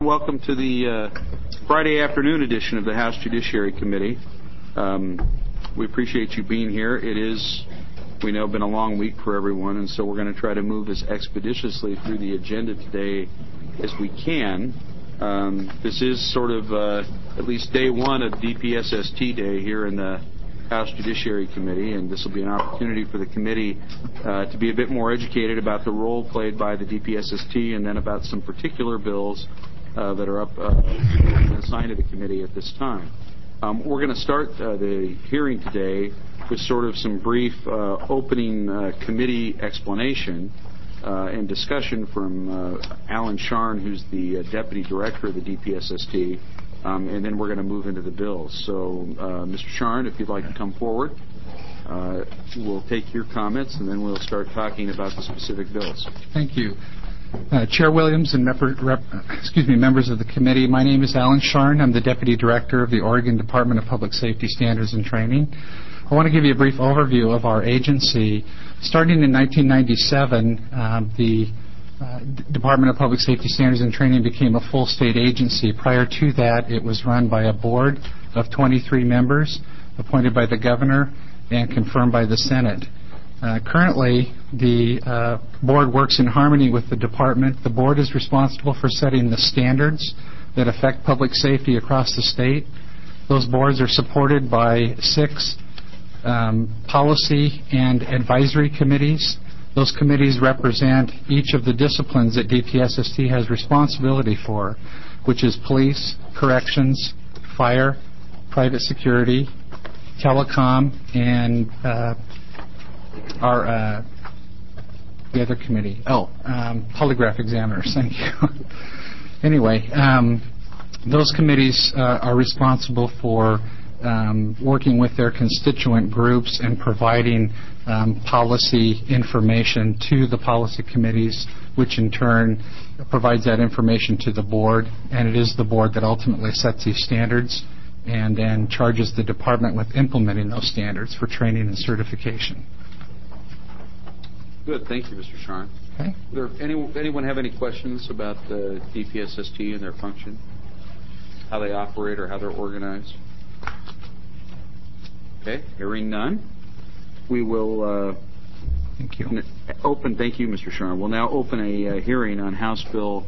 Welcome to the Friday afternoon edition of the House Judiciary Committee. We appreciate you being here. It is, we know, been a long week for everyone, and so we're going to try to move as expeditiously through the agenda today as we can. This is sort of at least day one of DPSST Day here in the House Judiciary Committee, and this will be an opportunity for the committee to be a bit more educated about the role played by the DPSST and then about some particular bills that are up assigned to the committee at this time. We're going to start the hearing today with sort of some brief opening committee explanation and discussion from Alan Sharn, who's the Deputy Director of the DPSST, and then we're going to move into the bills. So, Mr. Sharn, if you'd like to come forward, we'll take your comments, and then we'll start talking about the specific bills. Thank you. Chair Williams and members of the committee, my name is Alan Sharn. I'm the Deputy Director of the Oregon Department of Public Safety Standards and Training. I want to give you a brief overview of our agency. Starting in 1997, the Department of Public Safety Standards and Training became a full state agency. Prior to that, it was run by a board of 23 members appointed by the governor and confirmed by the Senate. Currently, the board works in harmony with the department. The board is responsible for setting the standards that affect public safety across the state. Those boards are supported by 6 policy and advisory committees. Those committees represent each of the disciplines that DPSST has responsibility for, which is police, corrections, fire, private security, telecom, and the other committee. Polygraph examiners. Thank you. Anyway, those committees are responsible for working with their constituent groups and providing policy information to the policy committees, which in turn provides that information to the board, and it is the board that ultimately sets these standards and then charges the department with implementing those standards for training and certification. Good. Thank you, Mr. Sharn. Okay. Anyone have any questions about the DPSST and their function, how they operate or how they're organized? Okay. Hearing none, we will Thank you. Thank you, Mr. Sharn. We'll now open a hearing on House Bill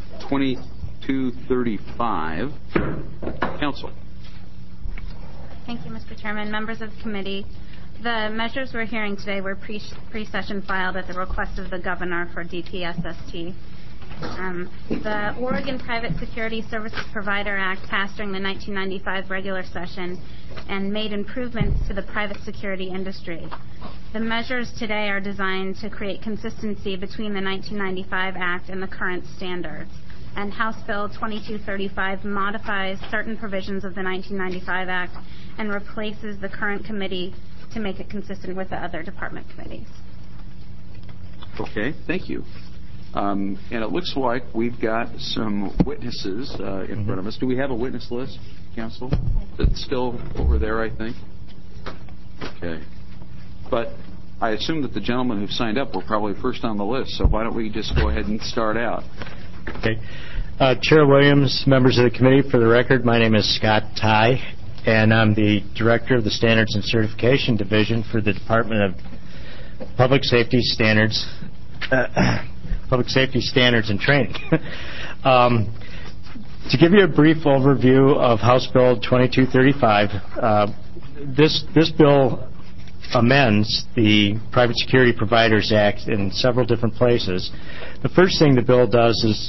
2235. Council. Thank you, Mr. Chairman. Members of the committee, the measures we're hearing today were pre-session filed at the request of the governor for DPSST. The Oregon Private Security Services Provider Act passed during the 1995 regular session and made improvements to the private security industry. The measures today are designed to create consistency between the 1995 Act and the current standards. And House Bill 2235 modifies certain provisions of the 1995 Act and replaces the current committee to make it consistent with the other department committees. Okay, thank you. And it looks like we've got some witnesses in front of us. Do we have a witness list, Council? That's still over there, I think. Okay. But I assume that the gentlemen who've signed up were probably first on the list, so why don't we just go ahead and start out? Okay. Chair Williams, members of the committee, for the record, my name is Scott Ty, and I'm the Director of the Standards and Certification Division for the Department of Public Safety Standards and Training. To give you a brief overview of House Bill 2235, this bill amends the Private Security Providers Act in several different places. The first thing the bill does is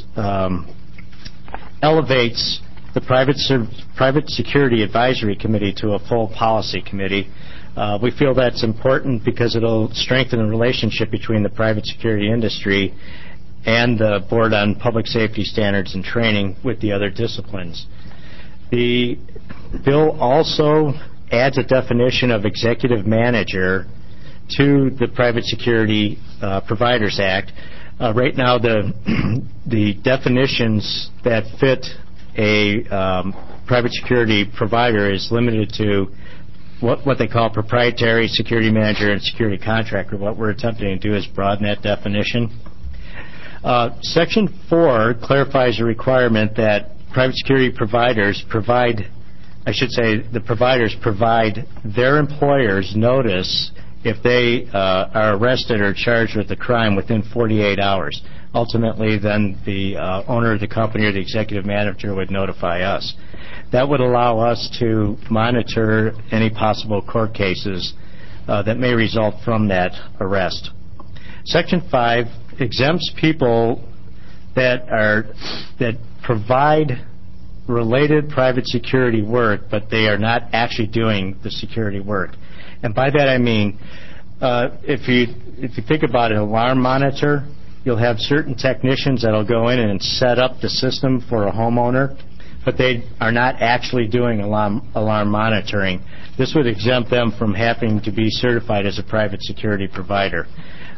elevates the Private Security Advisory Committee to a full policy committee. We feel that's important because it'll strengthen the relationship between the private security industry and the Board on Public Safety Standards and Training with the other disciplines. The bill also adds a definition of executive manager to the Private Security Providers Act. Right now, the definitions that fit a private security provider is limited to what they call proprietary security manager and security contractor. What we're attempting to do is broaden that definition. Section 4 clarifies a requirement that private security providers provide, the providers provide their employers notice if they are arrested or charged with a crime within 48 hours. Ultimately, then the owner of the company or the executive manager would notify us. That would allow us to monitor any possible court cases that may result from that arrest. Section 5 exempts people that provide related private security work, but they are not actually doing the security work. And by that I mean, if you think about an alarm monitor, you'll have certain technicians that will go in and set up the system for a homeowner, but they are not actually doing alarm monitoring. This would exempt them from having to be certified as a private security provider.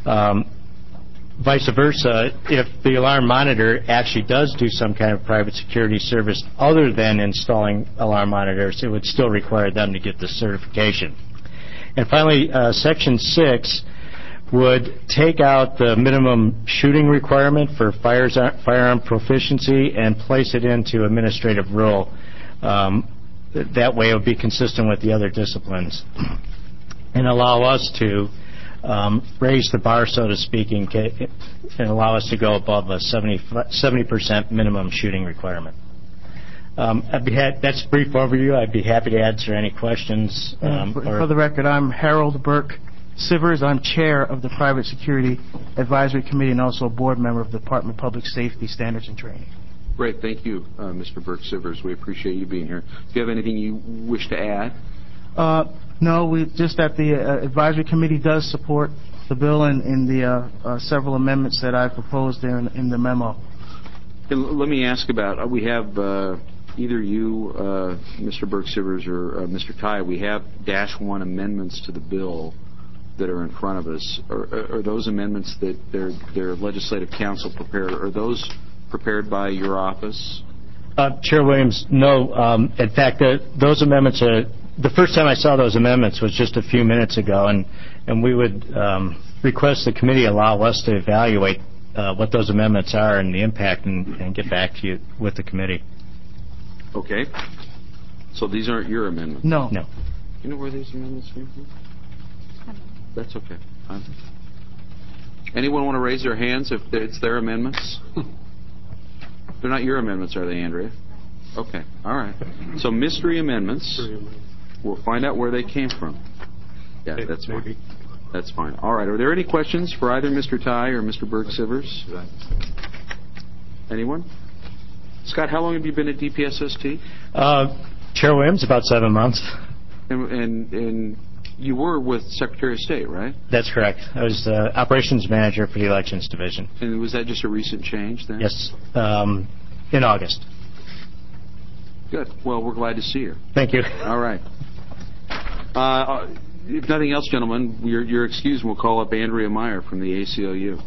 Vice versa, if the alarm monitor actually does do some kind of private security service other than installing alarm monitors, it would still require them to get the certification. And finally, Section 6 would take out the minimum shooting requirement for firearm proficiency and place it into administrative rule. That way it would be consistent with the other disciplines and allow us to raise the bar, so to speak, and allow us to go above a 70% minimum shooting requirement. That's a brief overview. I'd be happy to answer any questions. For the record, I'm Harold Burke Sivers. I'm chair of the Private Security Advisory Committee and also a board member of the Department of Public Safety Standards and Training. Great. Thank you, Mr. Burke Sivers. We appreciate you being here. Do you have anything you wish to add? No, just that the advisory committee does support the bill and the several amendments that I proposed there in the memo. Let me ask about, we have either you, Mr. Burke Sivers, or Mr. Ty, we have -1 amendments to the bill that are in front of us. Are those amendments that their legislative counsel prepared, are those prepared by your office? Chair Williams, no. In fact, those amendments are, the first time I saw those amendments was just a few minutes ago, and we would request the committee allow us to evaluate what those amendments are and the impact and get back to you with the committee. Okay. So these aren't your amendments? No. No. You know where these amendments came from? That's okay. Anyone want to raise their hands if it's their amendments? They're not your amendments, are they, Andrea? Okay. All right. So mystery amendments. We'll find out where they came from. Yeah, that's fine. That's fine. All right. Are there any questions for either Mr. Ty or Mr. Burke Sivers? Anyone? Scott, how long have you been at DPSST? Chair Williams, about 7 months. And you were with Secretary of State, right? That's correct. I was the operations manager for the Elections Division. And was that just a recent change then? Yes, in August. Good. Well, we're glad to see you. Thank you. All right. If nothing else, gentlemen, you're excused, and we'll call up Andrea Meyer from the ACLU.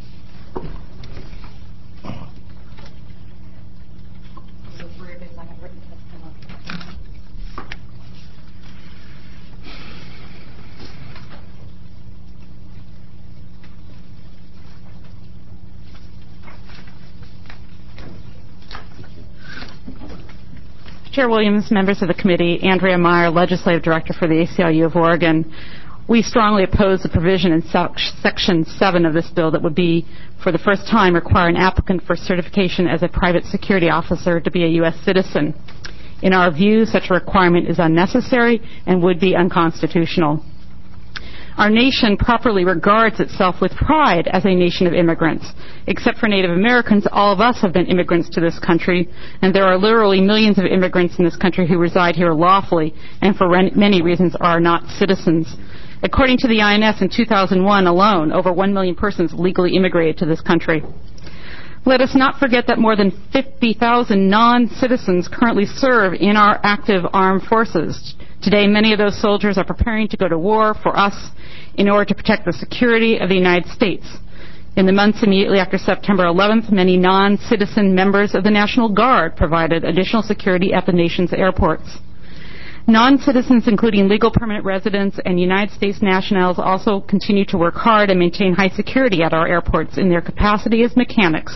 Chair Williams, members of the committee, Andrea Meyer, Legislative Director for the ACLU of Oregon. We strongly oppose the provision in Section 7 of this bill that would be, for the first time, require an applicant for certification as a private security officer to be a U.S. citizen. In our view, such a requirement is unnecessary and would be unconstitutional. Our nation properly regards itself with pride as a nation of immigrants. Except for Native Americans, all of us have been immigrants to this country, and there are literally millions of immigrants in this country who reside here lawfully and for many reasons are not citizens. According to the INS, in 2001 alone, over 1 million persons legally immigrated to this country. Let us not forget that more than 50,000 non-citizens currently serve in our active armed forces. Today, many of those soldiers are preparing to go to war for us in order to protect the security of the United States. In the months immediately after September 11th, many non-citizen members of the National Guard provided additional security at the nation's airports. Non-citizens, including legal permanent residents and United States nationals, also continue to work hard and maintain high security at our airports in their capacity as mechanics,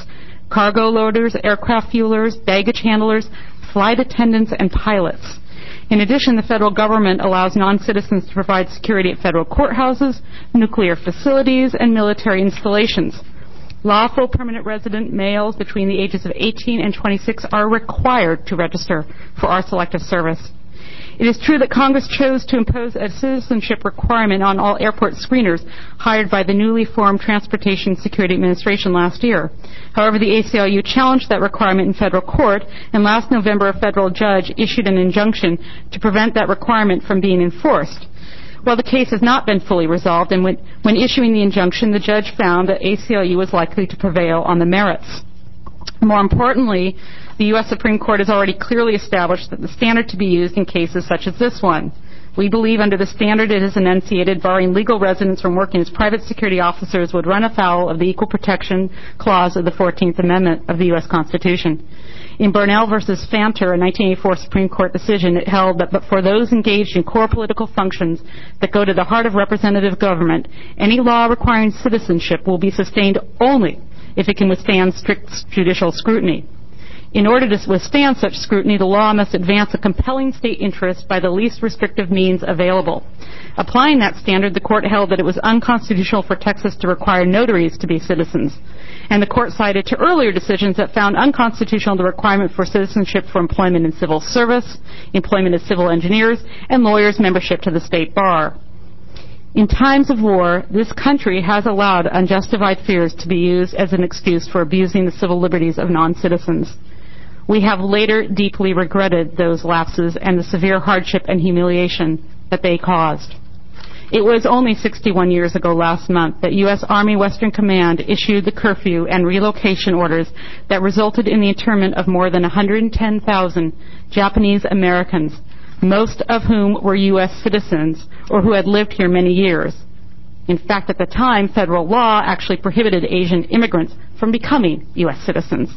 cargo loaders, aircraft fuelers, baggage handlers, flight attendants, and pilots. In addition, the federal government allows non-citizens to provide security at federal courthouses, nuclear facilities, and military installations. Lawful permanent resident males between the ages of 18 and 26 are required to register for our selective service. It is true that Congress chose to impose a citizenship requirement on all airport screeners hired by the newly formed Transportation Security Administration last year. However, the ACLU challenged that requirement in federal court, and last November a federal judge issued an injunction to prevent that requirement from being enforced. While the case has not been fully resolved, and when issuing the injunction, the judge found that ACLU was likely to prevail on the merits. More importantly, the U.S. Supreme Court has already clearly established that the standard to be used in cases such as this one. We believe under the standard it is enunciated, barring legal residents from working as private security officers would run afoul of the Equal Protection Clause of the 14th Amendment of the U.S. Constitution. In Burnell v. Fanter, a 1984 Supreme Court decision, it held that but for those engaged in core political functions that go to the heart of representative government, any law requiring citizenship will be sustained only if it can withstand strict judicial scrutiny. In order to withstand such scrutiny, the law must advance a compelling state interest by the least restrictive means available. Applying that standard, the court held that it was unconstitutional for Texas to require notaries to be citizens. And the court cited to earlier decisions that found unconstitutional the requirement for citizenship for employment in civil service, employment as civil engineers, and lawyers' membership to the state bar. In times of war, this country has allowed unjustified fears to be used as an excuse for abusing the civil liberties of non-citizens. We have later deeply regretted those lapses and the severe hardship and humiliation that they caused. It was only 61 years ago last month that U.S. Army Western Command issued the curfew and relocation orders that resulted in the internment of more than 110,000 Japanese Americans, most of whom were U.S. citizens or who had lived here many years. In fact, at the time, federal law actually prohibited Asian immigrants from becoming U.S. citizens.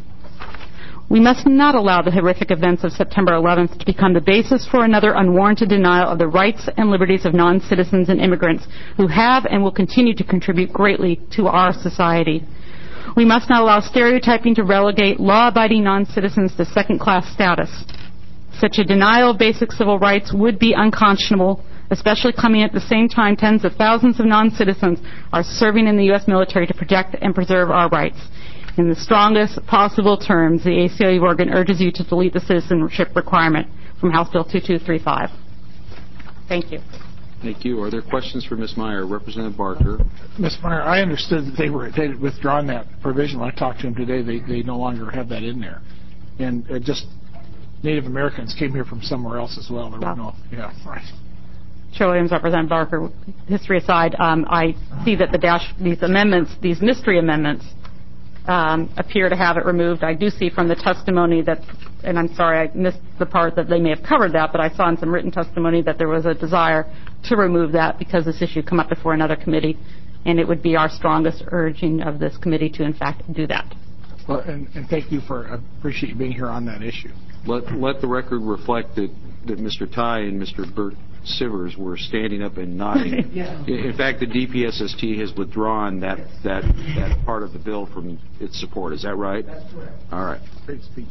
We must not allow the horrific events of September 11th to become the basis for another unwarranted denial of the rights and liberties of non-citizens and immigrants who have and will continue to contribute greatly to our society. We must not allow stereotyping to relegate law-abiding non-citizens to second-class status. Such a denial of basic civil rights would be unconscionable, especially coming at the same time tens of thousands of non-citizens are serving in the U.S. military to protect and preserve our rights. In the strongest possible terms, the ACLU of Oregon urges you to delete the citizenship requirement from House Bill 2235. Thank you. Thank you. Are there questions for Ms. Meyer? Representative Barker. Ms. Meyer, I understood that they had withdrawn that provision. When I talked to them today, they no longer have that in there. And just Native Americans came here from somewhere else as well. There were no, yeah, right. Chair Williams, Representative Barker, history aside, I see that these amendments, these mystery amendments, appear to have it removed. I do see from the testimony that, and I'm sorry I missed the part that they may have covered that, but I saw in some written testimony that there was a desire to remove that because this issue come up before another committee, and it would be our strongest urging of this committee to, in fact, do that. Well, and thank you I appreciate you being here on that issue. Let the record reflect that Mr. Ty and Mr. Burt Sivers were standing up and nodding. Yeah. In fact, the DPSST has withdrawn that part of the bill from its support. Is that right? That's correct. All right. Great speech.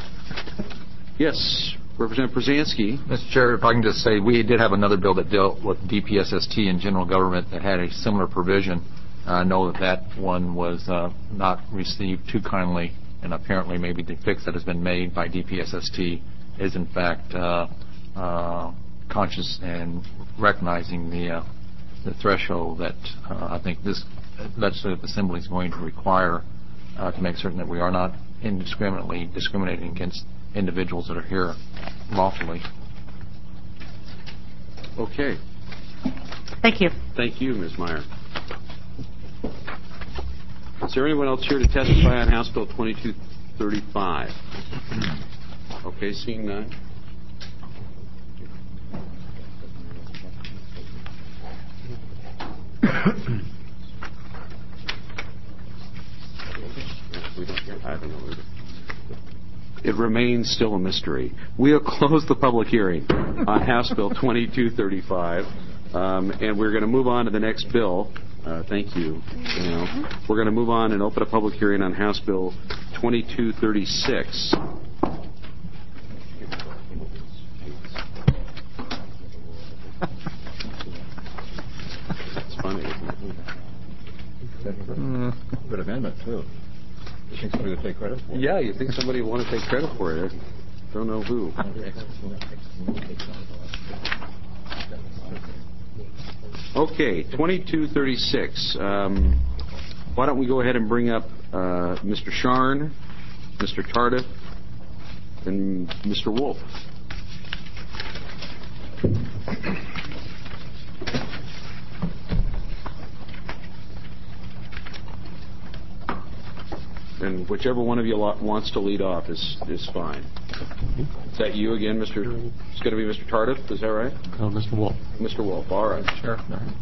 Yes, Representative Brzezinski. Mr. Chair, if I can just say, we did have another bill that dealt with DPSST and general government that had a similar provision. I know that one was not received too kindly, and apparently maybe the fix that has been made by DPSST is in fact conscious and recognizing the threshold that I think this legislative assembly is going to require to make certain that we are not indiscriminately discriminating against individuals that are here lawfully. Okay. Thank you. Thank you, Ms. Meyer. Is there anyone else here to testify on House Bill 2235? Okay, seeing none. It remains still a mystery. We'll close the public hearing on House Bill 2235, and we're going to move on to the next bill. Thank you. We're going to move on and open a public hearing on House Bill 2236. It's funny, isn't it? Good amendment, too. You think somebody would take credit for it? Yeah, you think somebody would want to take credit for it. I don't know who. Okay, 2236. Why don't we go ahead and bring up Mr. Sharn, Mr. Tardif, and Mr. Wolf. And whichever one of you wants to lead off is fine. Is that you again, Mr.? It's going to be Mr. Tardif, is that right? No, Mr. Wolf. Mr. Wolf, all right. Sure.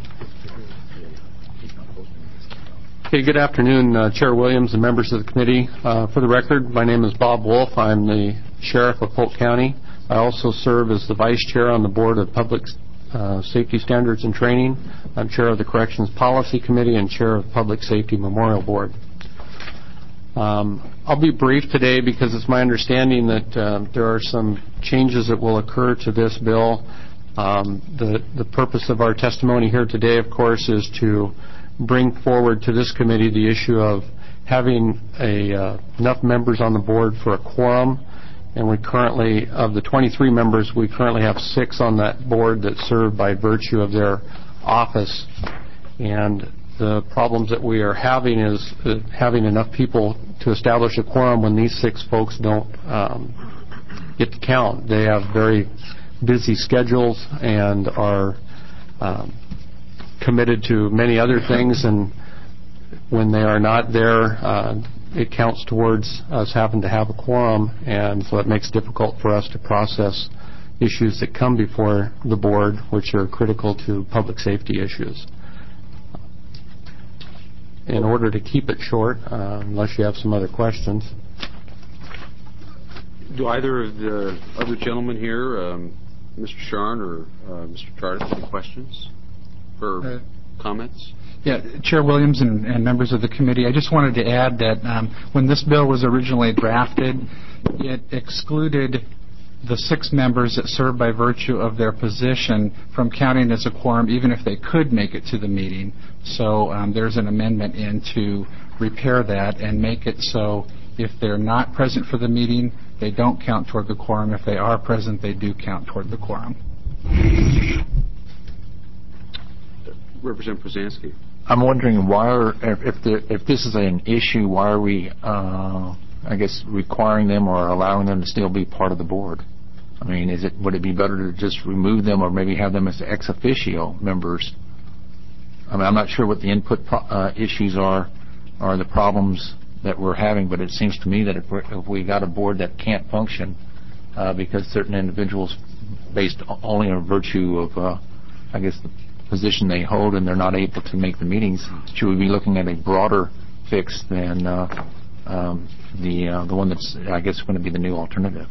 Okay, good afternoon, Chair Williams and members of the committee. For the record, my name is Bob Wolf. I'm the Sheriff of Polk County. I also serve as the Vice Chair on the Board of Public Safety Standards and Training. I'm Chair of the Corrections Policy Committee and Chair of the Public Safety Memorial Board. I'll be brief today because it's my understanding that there are some changes that will occur to this bill. The purpose of our testimony here today, of course, is to bring forward to this committee the issue of having enough members on the board for a quorum. And we currently, of the 23 members, we currently have 6 on that board that serve by virtue of their office. And the problems that we are having is having enough people to establish a quorum when these 6 folks don't get to count. They have very busy schedules and are committed to many other things, and when they are not there, it counts towards us having to have a quorum, and so it makes it difficult for us to process issues that come before the board, which are critical to public safety issues. In order to keep it short, unless you have some other questions. Do either of the other gentlemen here, Mr. Sharn or Mr. Tardif, have any questions or comments? Yeah, Chair Williams and members of the committee, I just wanted to add that when this bill was originally drafted, it excluded the 6 members that serve by virtue of their position from counting as a quorum, even if they could make it to the meeting. So there's an amendment in to repair that and make it so if they're not present for the meeting, they don't count toward the quorum. If they are present, they do count toward the quorum. Representative Przanski. I'm wondering why, if this is an issue, why are we, I guess, requiring them or allowing them to still be part of the board? I mean, would it be better to just remove them or maybe have them as ex officio members? I mean, I'm not sure what the input issues are or the problems that we're having, but it seems to me that if we got a board that can't function because certain individuals, based only on virtue of, I guess, the position they hold and they're not able to make the meetings, should we be looking at a broader fix than the one that's, I guess, going to be the new alternative?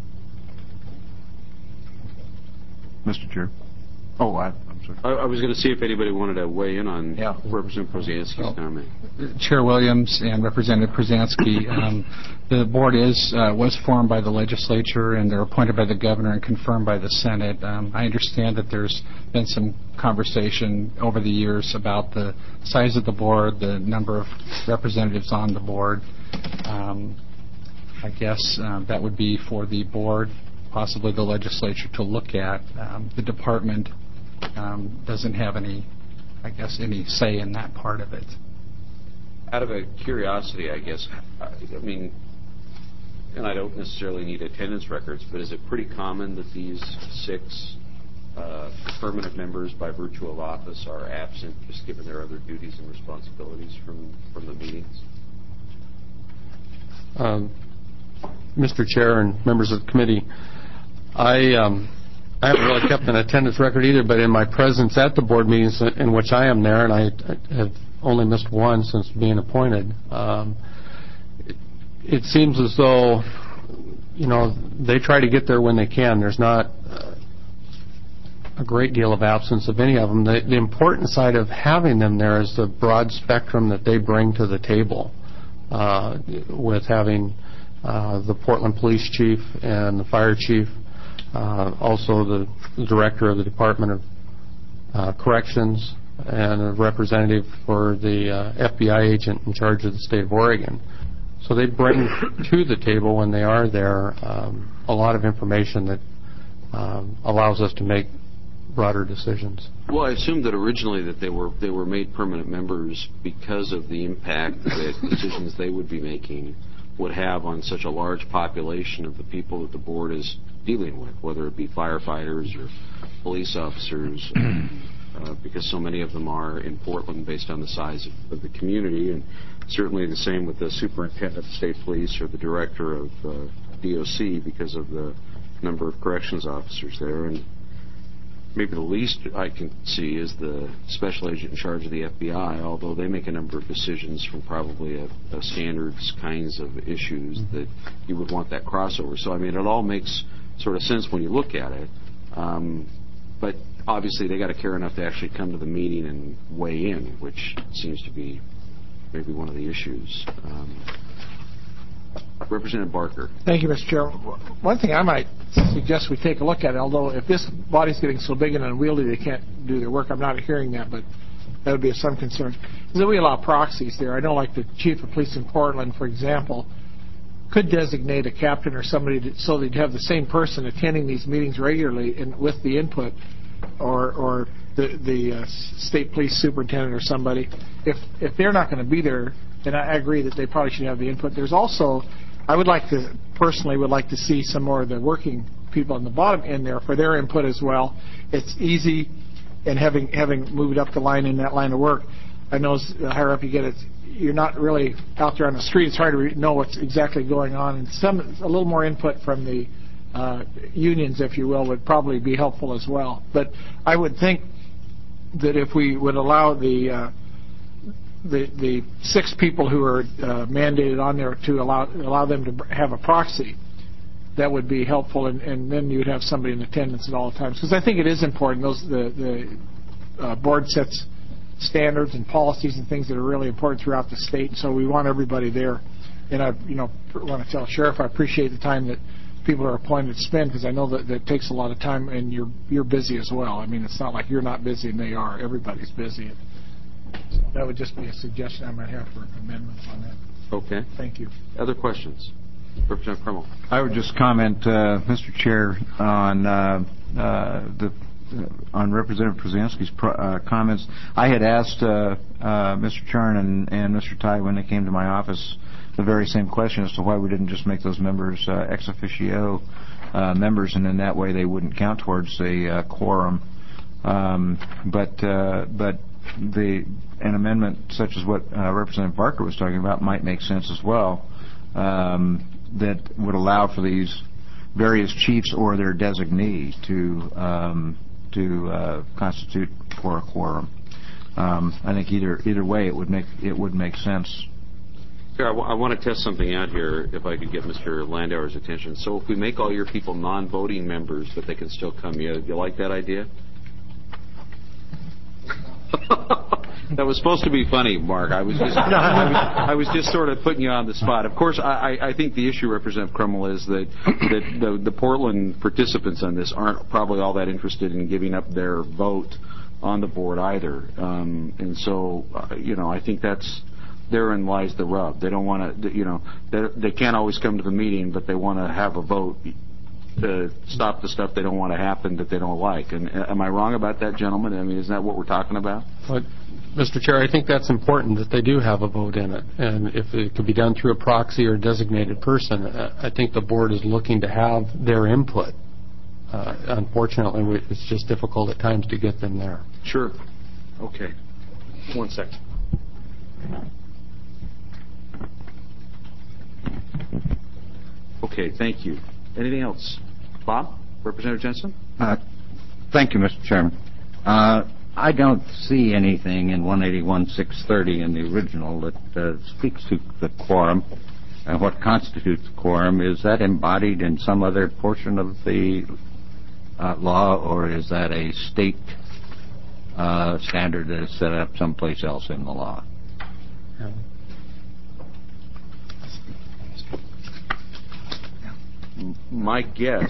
Mr. Chair. Oh, I'm sorry. I was going to see if anybody wanted to weigh in on Representative Przanski's comment. Chair Williams and Representative Przanski, the board was formed by the legislature, and they're appointed by the governor and confirmed by the Senate. I understand that there's been some conversation over the years about the size of the board, the number of representatives on the board. I guess that would be for the board, possibly the legislature, to look at. The department doesn't have any say in that part of it. Out of a curiosity, I guess, I mean, and I don't necessarily need attendance records, but is it pretty common that these 6 permanent members by virtue of office are absent, just given their other duties and responsibilities from the meetings? Mr. Chair and members of the committee, I haven't really kept an attendance record either, but in my presence at the board meetings in which I am there, and I have only missed one since being appointed, it seems as though, they try to get there when they can. There's not a great deal of absence of any of them. The important side of having them there is the broad spectrum that they bring to the table. with having the Portland Police Chief and the Fire Chief, also the Director of the Department of Corrections, and a representative for the FBI agent in charge of the state of Oregon. So they bring to the table when they are there a lot of information that allows us to make broader decisions. Well, I assumed that originally that they were made permanent members because of the impact that decisions they would be making would have on such a large population of the people that the board is dealing with, whether it be firefighters or police officers, because so many of them are in Portland based on the size of the community, and certainly the same with the superintendent of state police or the director of DOC because of the number of corrections officers there. And maybe the least I can see is the special agent in charge of the FBI, although they make a number of decisions from probably a standards kinds of issues that you would want that crossover. So, I mean, it all makes sort of sense when you look at it. But obviously they got to care enough to actually come to the meeting and weigh in, which seems to be maybe one of the issues. Representative Barker. Thank you, Mr. Chair. One thing I might suggest we take a look at, although if this body's getting so big and unwieldy they can't do their work, I'm not hearing that, but that would be of some concern, is that we allow proxies there. I know like the chief of police in Portland, for example, could designate a captain or somebody so they'd have the same person attending these meetings regularly and with the input, or the state police superintendent or somebody. If they're not going to be there, then I agree that they probably should have the input. There's also, I would like to, personally would like to see some more of the working people on the bottom in there for their input as well. It's easy, and having moved up the line in that line of work, I know the higher up you get, you're not really out there on the street. It's hard to know what's exactly going on, and a little more input from the unions, if you will, would probably be helpful as well. But I would think that if we would allow the 6 people who are mandated on there to allow them to have a proxy, that would be helpful, and then you would have somebody in attendance at all times. Because I think it is important. The board sets standards and policies and things that are really important throughout the state, and so we want everybody there. And I want to tell Sheriff I appreciate the time that people are appointed to spend, because I know that takes a lot of time, and you're busy as well. I mean, it's not like you're not busy and they are. Everybody's busy. So that would just be a suggestion I might have for amendments on that. Okay. Thank you. Other questions? Representative Crummell. I would just comment, Mr. Chair, on Representative Brzezinski's comments. I had asked Mr. Chern and Mr. Ty when they came to my office the very same question as to why we didn't just make those members ex officio members, and in that way they wouldn't count towards the quorum. But an amendment such as what Representative Barker was talking about might make sense as well, that would allow for these various chiefs or their designee to constitute for a quorum. I think either way it would make sense. Sure, I want to test something out here, if I could get Mr. Landauer's attention. So if we make all your people non-voting members, but they can still come, you like that idea? That was supposed to be funny, Mark. I was just sort of putting you on the spot. Of course, I think the issue, Representative Crummell, is that the Portland participants on this aren't probably all that interested in giving up their vote on the board either. And so, I think therein lies the rub. They don't want to, they can't always come to the meeting, but they want to have a vote to stop the stuff they don't want to happen that they don't like. And am I wrong about that, gentlemen? I mean, isn't that what we're talking about? But, Mr. Chair, I think that's important that they do have a vote in it. And if it could be done through a proxy or designated person, I think the board is looking to have their input. Unfortunately, it's just difficult at times to get them there. Sure. Okay. 1 second. Okay, thank you. Anything else? Bob? Representative Jensen? Thank you, Mr. Chairman. I don't see anything in 181-630 in the original that speaks to the quorum and what constitutes quorum. Is that embodied in some other portion of the law, or is that a state standard that is set up someplace else in the law? My guess,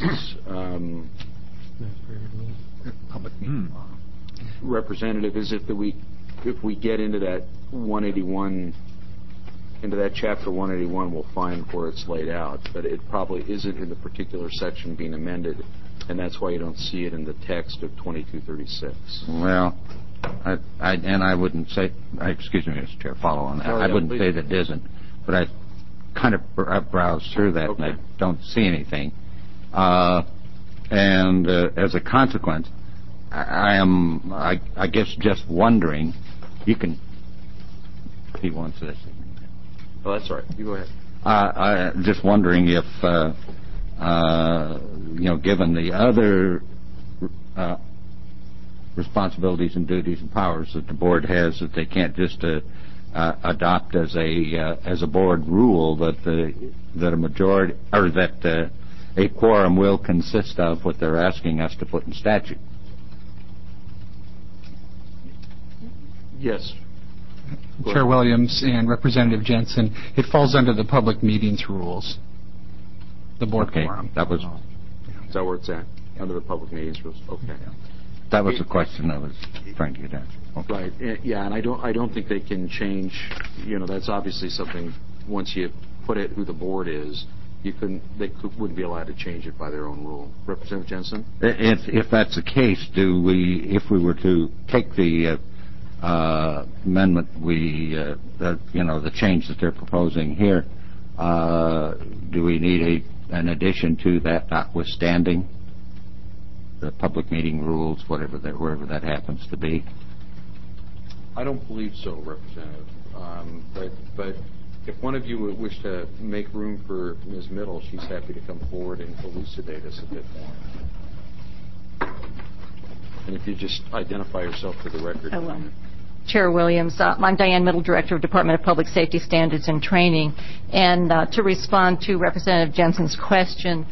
Representative, is if we get into that 181, into that chapter 181, we'll find where it's laid out. But it probably isn't in the particular section being amended, and that's why you don't see it in the text of 2236. Well, I wouldn't say, excuse me, Mr. Chair, follow on that. I wouldn't say that it isn't, but I kind of browsed through that and I don't see anything. And as a consequence, I guess just wondering, you can, if he wants this. Oh, that's all right. You go ahead. Just wondering if, given the other responsibilities and duties and powers that the board has, that they can't just adopt as a board rule that a majority or that a quorum will consist of what they're asking us to put in statute. Yes. Chair Williams and Representative Jensen, it falls under the public meetings rules, the board quorum. That was. Is that where it's at? Under the public meetings rules? Okay. Yeah. That was the question I was trying to get at. Okay. Right. Yeah, and I don't think they can change. That's obviously something. Once you put it who the board is, wouldn't be allowed to change it by their own rule. Representative Jensen? If that's the case, if we were to take the amendment, the change that they're proposing here, do we need an addition to that, notwithstanding the public meeting rules, wherever that happens to be? I don't believe so, Representative. But if one of you would wish to make room for Ms. Middle, she's happy to come forward and elucidate us a bit more. And if you just identify yourself for the record. I will. Chair Williams, I'm Diane Middle, Director of Department of Public Safety Standards and Training. And to respond to Representative Jensen's question,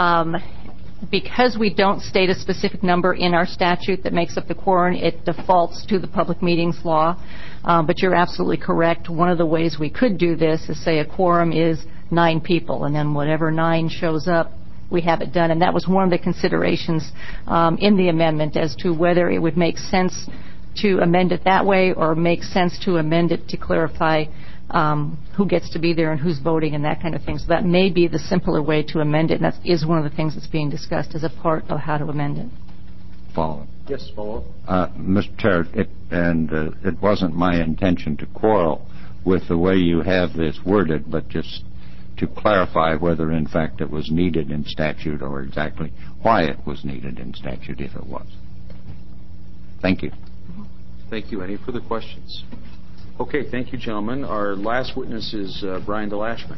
because we don't state a specific number in our statute that makes up the quorum, it defaults to the public meetings law. But you're absolutely correct. One of the ways we could do this is say a quorum is 9 people, and then whatever 9 shows up, we have it done. And that was one of the considerations in the amendment as to whether it would make sense to amend it that way or make sense to amend it to clarify who gets to be there and who's voting and that kind of thing. So that may be the simpler way to amend it, and that is one of the things that's being discussed as a part of how to amend it. Follow. Yes, follow. Mr. Chair, it wasn't my intention to quarrel with the way you have this worded, but just to clarify whether, in fact, it was needed in statute or exactly why it was needed in statute, if it was. Thank you. Thank you. Any further questions? Okay, thank you, gentlemen. Our last witness is Brian DeLashman.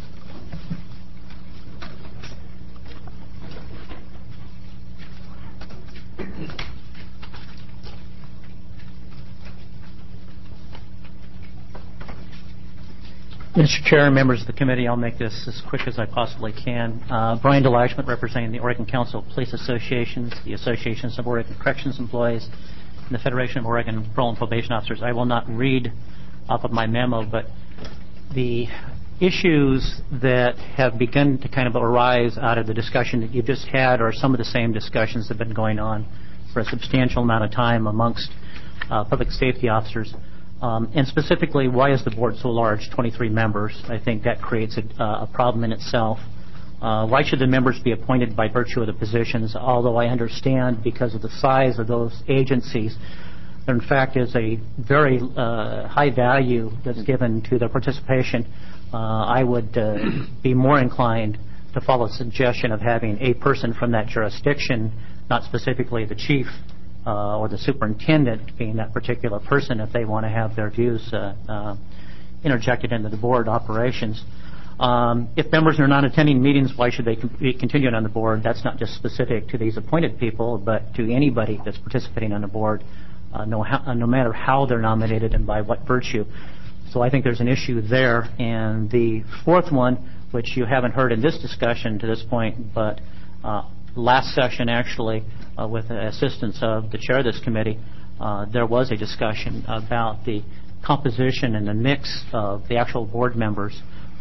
Mr. Chair and members of the committee, I'll make this as quick as I possibly can. Brian DeLashman, representing the Oregon Council of Police Associations, the Associations of Oregon Corrections Employees, and the Federation of Oregon Parole and Probation Officers. I will not read off of my memo, but the issues that have begun to kind of arise out of the discussion that you just had are some of the same discussions that have been going on for a substantial amount of time amongst public safety officers. And specifically, why is the board so large, 23 members? I think that creates a problem in itself. Why should the members be appointed by virtue of the positions? Although I understand because of the size of those agencies, there in fact is a very high value that's given to their participation. I would be more inclined to follow the suggestion of having a person from that jurisdiction, not specifically the chief or the superintendent being that particular person if they want to have their views interjected into the board operations. If members are not attending meetings, why should they be continuing on the board? That's not just specific to these appointed people, but to anybody that's participating on the board, no matter how they're nominated and by what virtue. So I think there's an issue there. And the fourth one, which you haven't heard in this discussion to this point, but last session actually, with the assistance of the chair of this committee, there was a discussion about the composition and the mix of the actual board members.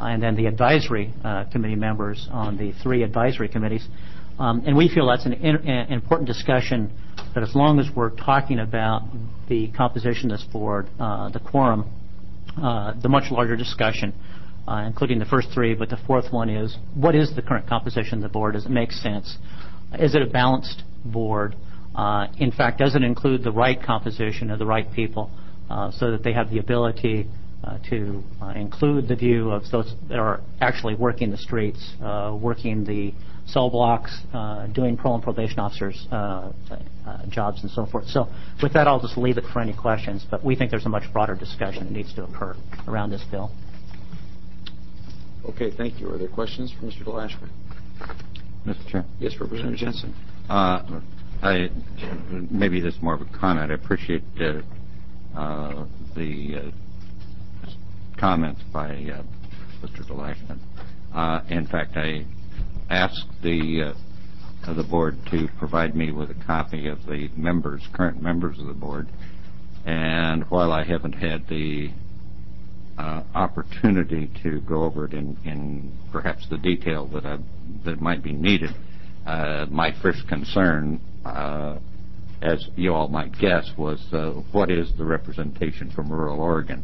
and then the advisory committee members on the 3 advisory committees. And we feel that's an important discussion, that as long as we're talking about the composition of this board, the quorum, the much larger discussion, including the first 3, but the fourth one is, what is the current composition of the board? Does it make sense? Is it a balanced board? In fact, does it include the right composition of the right people so that they have the ability to include the view of those that are actually working the streets, working the cell blocks, doing parole and probation officers' jobs and so forth. So with that, I'll just leave it for any questions, but we think there's a much broader discussion that needs to occur around this bill. Okay, thank you. Are there questions for Mr. DeLashman? Mr. Chair. Yes, Representative Jensen. Maybe this is more of a comment. I appreciate the comments by Mr. DeLashman. In fact, I asked the board to provide me with a copy of the current members of the board, and while I haven't had the opportunity to go over it in perhaps the detail that might be needed, my first concern, as you all might guess, was what is the representation from rural Oregon?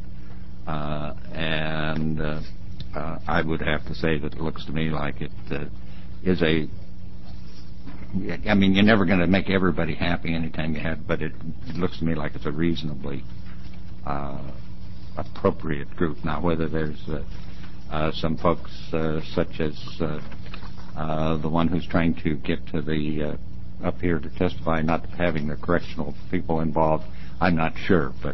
And I would have to say that it looks to me like it is a... I mean, you're never going to make everybody happy anytime you have, but it looks to me like it's a reasonably appropriate group. Now, whether there's some folks such as the one who's trying to get to the up here to testify, not having the correctional people involved, I'm not sure, but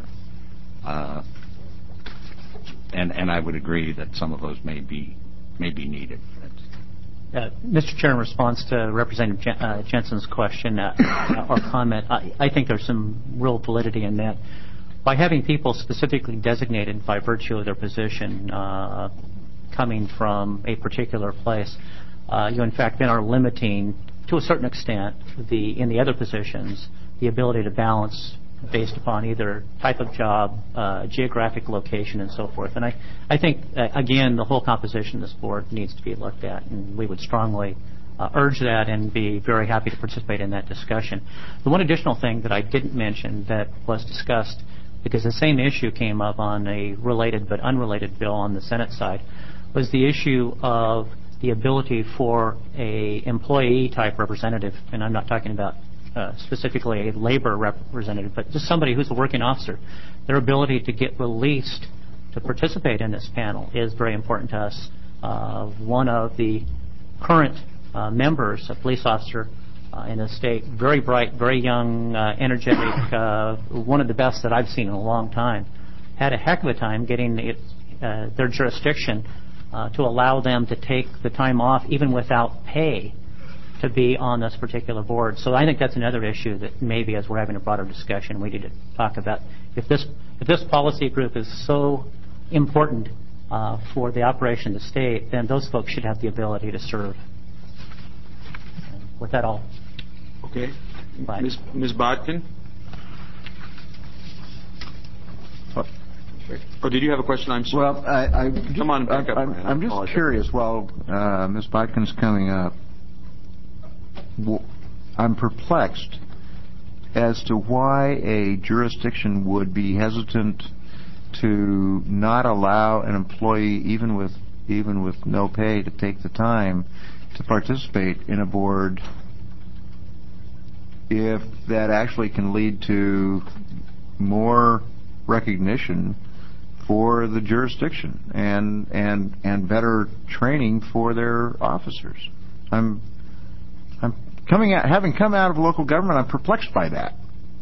and I would agree that some of those may be needed. Mr. Chair, in response to Representative Jensen's question or comment, I think there's some real validity in that. By having people specifically designated by virtue of their position coming from a particular place, you in fact then are limiting, to a certain extent, in the other positions, the ability to balance based upon either type of job, geographic location, and so forth. And I think, again, the whole composition of this board needs to be looked at, and we would strongly urge that and be very happy to participate in that discussion. The one additional thing that I didn't mention that was discussed, because the same issue came up on a related but unrelated bill on the Senate side, was the issue of the ability for a employee-type representative, and I'm not talking about specifically a labor representative, but just somebody who's a working officer, their ability to get released to participate in this panel is very important to us. One of the current members, a police officer in the state, very bright, very young, energetic, one of the best that I've seen in a long time, had a heck of a time getting their jurisdiction to allow them to take the time off, even without pay, to be on this particular board. So I think that's another issue that maybe, as we're having a broader discussion, we need to talk about. If this policy group is so important for the operation of the state, then those folks should have the ability to serve. With that, all. Okay. Ms. Bodkin? Oh, did you have a question? I'm sorry. Well, come on back up. I'm just curious. While Ms. Bodkin's coming up, I'm perplexed as to why a jurisdiction would be hesitant to not allow an employee, even with no pay, to take the time to participate in a board if that actually can lead to more recognition for the jurisdiction and better training for their officers. Having come out of local government, I'm perplexed by that.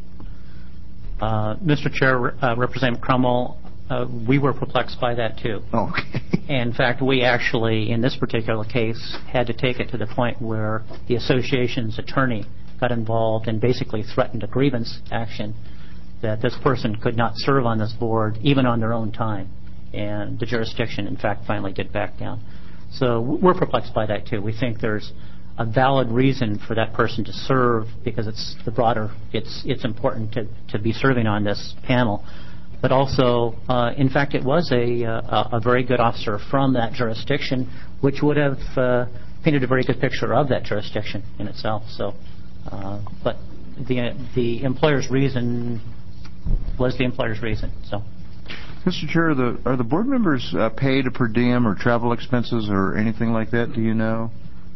Mr. Chair, Representative Crummell, we were perplexed by that too. Okay. In fact, we actually, in this particular case, had to take it to the point where the association's attorney got involved and basically threatened a grievance action that this person could not serve on this board even on their own time. And the jurisdiction, in fact, finally did back down. So we're perplexed by that too. We think there's a valid reason for that person to serve because it's important to be serving on this panel. but also, in fact, it was a very good officer from that jurisdiction, which would have painted a very good picture of that jurisdiction in itself. So, but the employer's reason was the employer's reason. So, Mr. Chair, are the board members paid a per diem or travel expenses or anything like that? Do you know?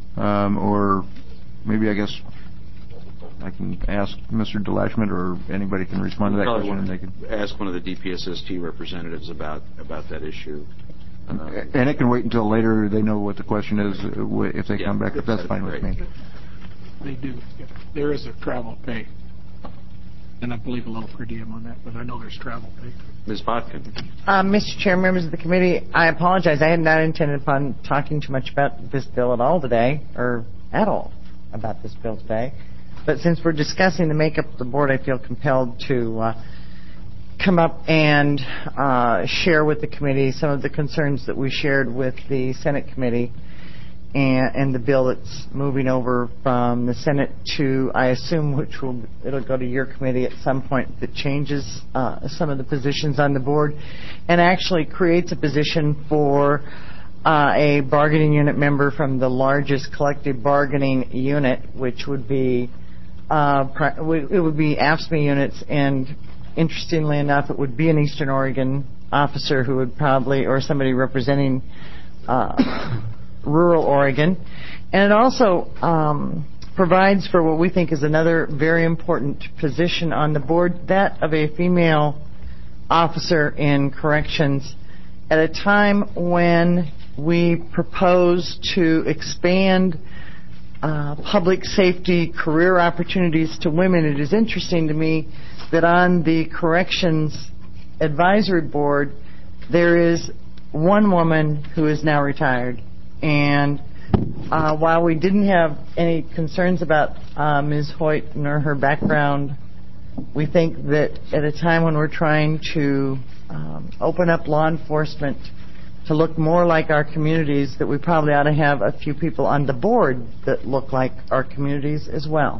Or maybe I guess I can ask Mr. DeLashman, or anybody can respond to that question. And they can ask one of the DPSST representatives about that issue. And it can wait until later. They know what the question is if they come back. If that's fine with me. They do. There is a travel pay. And I believe a little per diem on that, but I know there's travel pay. Ms. Botkin. Mr. Chair, members of the committee, I apologize. I had not intended upon talking too much about this bill at all today, or at all about this bill today. But since we're discussing the makeup of the board, I feel compelled to come up and share with the committee some of the concerns that we shared with the Senate committee and the bill that's moving over from the Senate to, I assume, it'll go to your committee at some point, that changes some of the positions on the board and actually creates a position for a bargaining unit member from the largest collective bargaining unit, which would be it would be AFSCME units, and interestingly enough, it would be an Eastern Oregon officer who would probably, or somebody representing rural Oregon. And it also provides for what we think is another very important position on the board, that of a female officer in corrections, at a time when we propose to expand public safety career opportunities to women. It is interesting to me that on the Corrections Advisory Board, there is one woman who is now retired. And while we didn't have any concerns about Ms. Hoyt nor her background, we think that at a time when we're trying to open up law enforcement to look more like our communities, that we probably ought to have a few people on the board that look like our communities as well.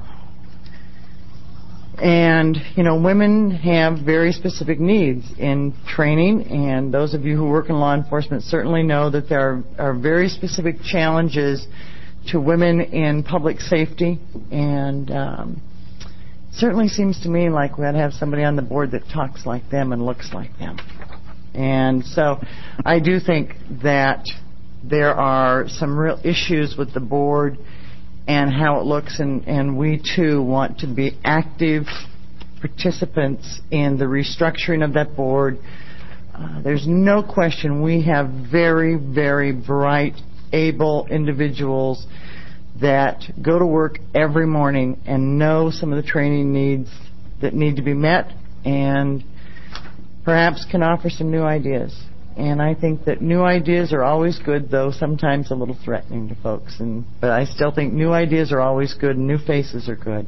And, you know, women have very specific needs in training, and those of you who work in law enforcement certainly know that there are very specific challenges to women in public safety, and certainly seems to me like we ought to have somebody on the board that talks like them and looks like them. And so I do think that there are some real issues with the board and how it looks, and we too want to be active participants in the restructuring of that board. There's no question we have very, very bright, able individuals that go to work every morning and know some of the training needs that need to be met, and perhaps can offer some new ideas. And I think that new ideas are always good, though sometimes a little threatening to folks. But I still think new ideas are always good, and new faces are good.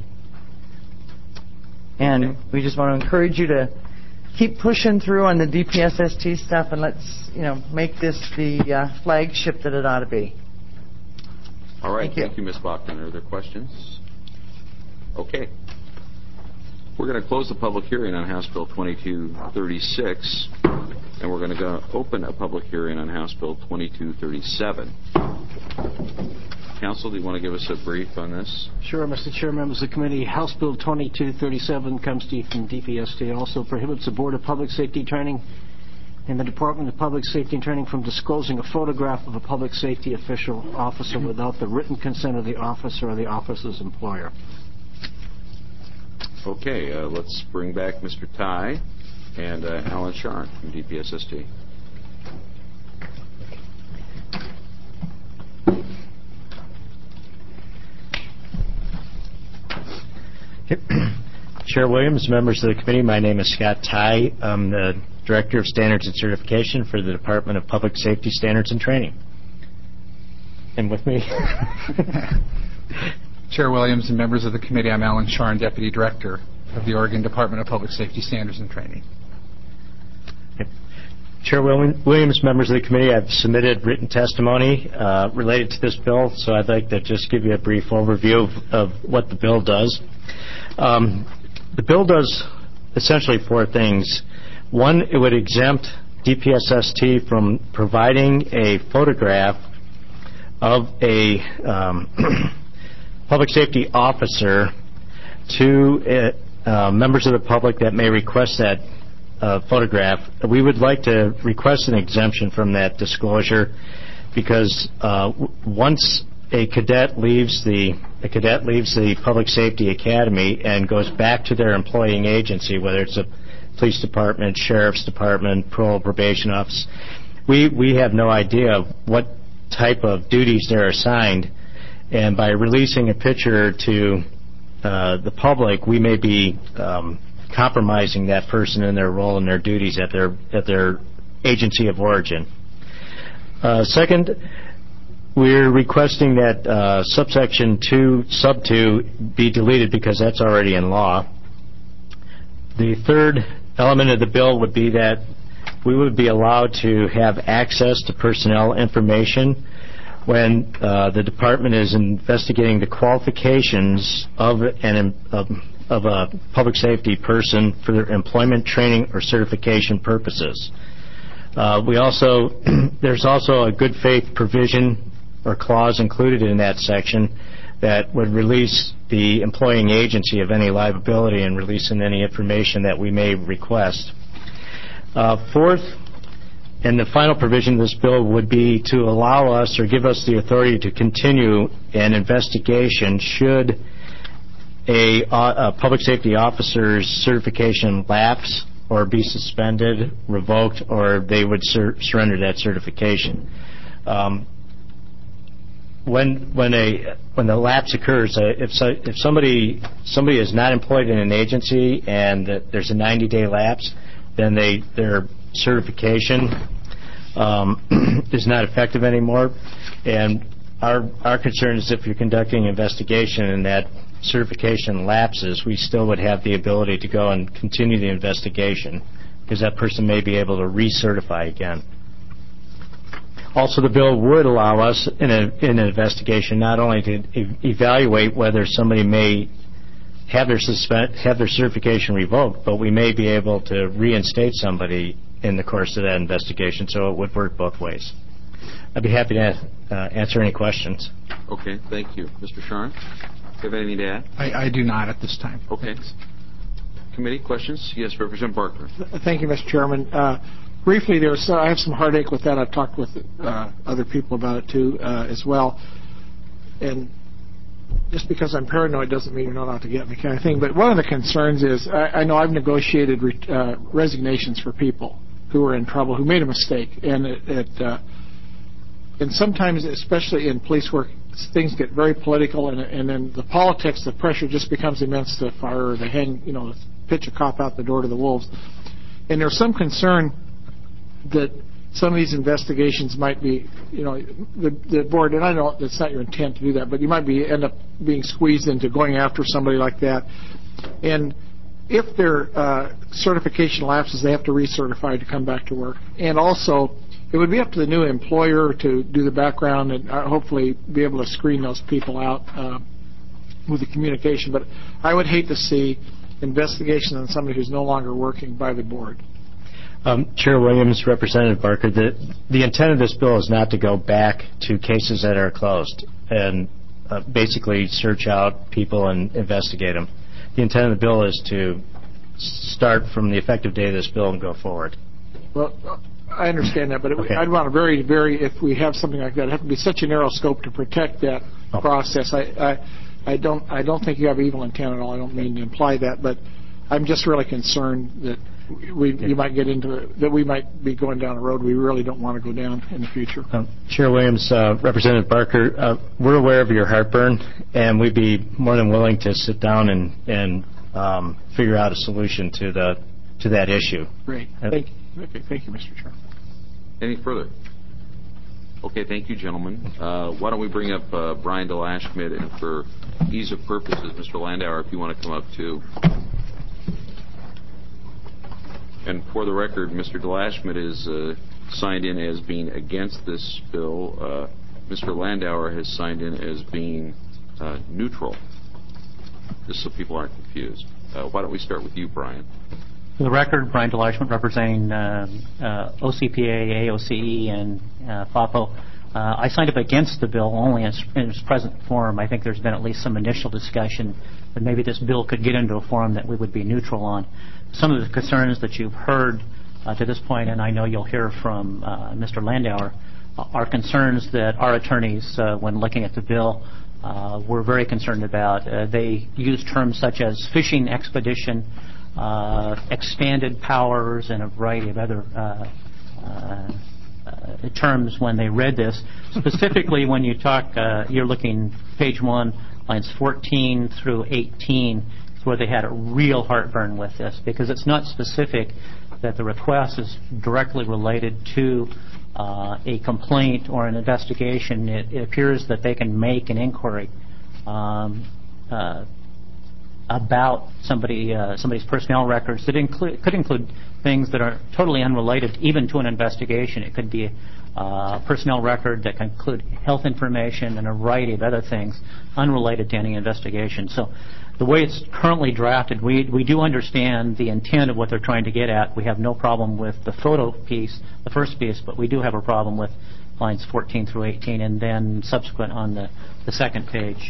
And we just want to encourage you to keep pushing through on the DPSST stuff, and let's, make this the flagship that it ought to be. All right. Thank you, Ms. Bachman. Are there questions? Okay. We're going to close the public hearing on House Bill 2236, and we're going to go open a public hearing on House Bill 2237. Counsel, do you want to give us a brief on this? Sure, Mr. Chair, members of the committee. House Bill 2237 comes to you from DPST. It also prohibits the Board of Public Safety Training and the Department of Public Safety and Training from disclosing a photograph of a public safety official officer without the written consent of the officer or the officer's employer. Okay, let's bring back Mr. Ty and Alan Sharn from DPSST. Chair Williams, members of the committee, my name is Scott Ty. I'm the Director of Standards and Certification for the Department of Public Safety Standards and Training. And with me... Chair Williams and members of the committee, I'm Alan Sharn, Deputy Director of the Oregon Department of Public Safety Standards and Training. Chair Williams, members of the committee, I've submitted written testimony related to this bill, so I'd like to just give you a brief overview of what the bill does. The bill does essentially four things. One, it would exempt DPSST from providing a photograph of a public safety officer to members of the public that may request that photograph. We would like to request an exemption from that disclosure because once a cadet leaves the Public Safety Academy and goes back to their employing agency, whether it's a police department, sheriff's department, parole probation office, we have no idea what type of duties they're assigned, and by releasing a picture to the public, we may be compromising that person in their role and their duties at their agency of origin. Second, we're requesting that subsection 2, sub 2, be deleted because that's already in law. The third element of the bill would be that we would be allowed to have access to personnel information when the department is investigating the qualifications of a public safety person for their employment, training, or certification purposes. There's also a good faith provision or clause included in that section that would release the employing agency of any liability and releasing any information that we may request. Fourth, and the final provision of this bill would be to allow us or give us the authority to continue an investigation should a public safety officer's certification lapse or be suspended, revoked, or they would surrender that certification. When the lapse occurs, if somebody is not employed in an agency and there's a 90-day lapse, then their certification is not effective anymore. And our concern is if you're conducting an investigation and that certification lapses, we still would have the ability to go and continue the investigation because that person may be able to recertify again. Also, the bill would allow us in an investigation not only to evaluate whether somebody may have their certification revoked, but we may be able to reinstate somebody in the course of that investigation, so it would work both ways. I'd be happy to answer any questions. Okay, thank you. Mr. Sharn, do you have anything to add? I do not at this time. Okay. Thanks. Committee, questions? Yes, Representative Barker. Thank you, Mr. Chairman. Briefly, I have some heartache with that. I've talked with other people about it, too, as well. And just because I'm paranoid doesn't mean you're not out to get me kind of thing. But one of the concerns is I know I've negotiated resignations for people who are in trouble, who made a mistake. And sometimes, especially in police work, things get very political, and then the politics, the pressure just becomes immense to fire or to hang, pitch a cop out the door to the wolves. And there's some concern that some of these investigations might be, the board, and I know that's not your intent to do that, but you might end up being squeezed into going after somebody like that. And if their certification lapses, they have to recertify to come back to work. And also, it would be up to the new employer to do the background and hopefully be able to screen those people out with the communication. But I would hate to see investigation on somebody who's no longer working by the board. Chair Williams, Representative Barker, the intent of this bill is not to go back to cases that are closed and basically search out people and investigate them. The intent of the bill is to start from the effective date of this bill and go forward. Well, I understand that, but okay. I'd want if we have something like that, it'd have to be such a narrow scope to protect that process. I don't think you have evil intent at all. I don't mean to imply that, but I'm just really concerned that you might get into that we might be going down a road we really don't want to go down in the future. Chair Williams, Representative Barker, we're aware of your heartburn, and we'd be more than willing to sit down and figure out a solution to that issue. Great. Thank you, Mr. Chairman. Any further? Okay, thank you, gentlemen. Why don't we bring up Brian DeLashmutt, and for ease of purposes, Mr. Landauer, if you want to come up too. And for the record, Mr. DeLashmutt is signed in as being against this bill. Mr. Landauer has signed in as being neutral, just so people aren't confused. Why don't we start with you, Brian? For the record, Brian Delargement representing OCPA, AOCE, and FAPO. I signed up against the bill only in its present form. I think there's been at least some initial discussion that maybe this bill could get into a form that we would be neutral on. Some of the concerns that you've heard to this point, and I know you'll hear from Mr. Landauer, are concerns that our attorneys, when looking at the bill, were very concerned about. They used terms such as fishing expedition, expanded powers, and a variety of other terms when they read this. Specifically, when you talk, you're looking page 1, lines 14 through 18, is where they had a real heartburn with this, because it's not specific that the request is directly related to a complaint or an investigation. It appears that they can make an inquiry about somebody's personnel records that could include things that are totally unrelated even to an investigation. It could be a personnel record that can include health information and a variety of other things unrelated to any investigation. So the way it's currently drafted, we do understand the intent of what they're trying to get at. We have no problem with the photo piece, the first piece, but we do have a problem with lines 14 through 18, and then subsequent on the second page,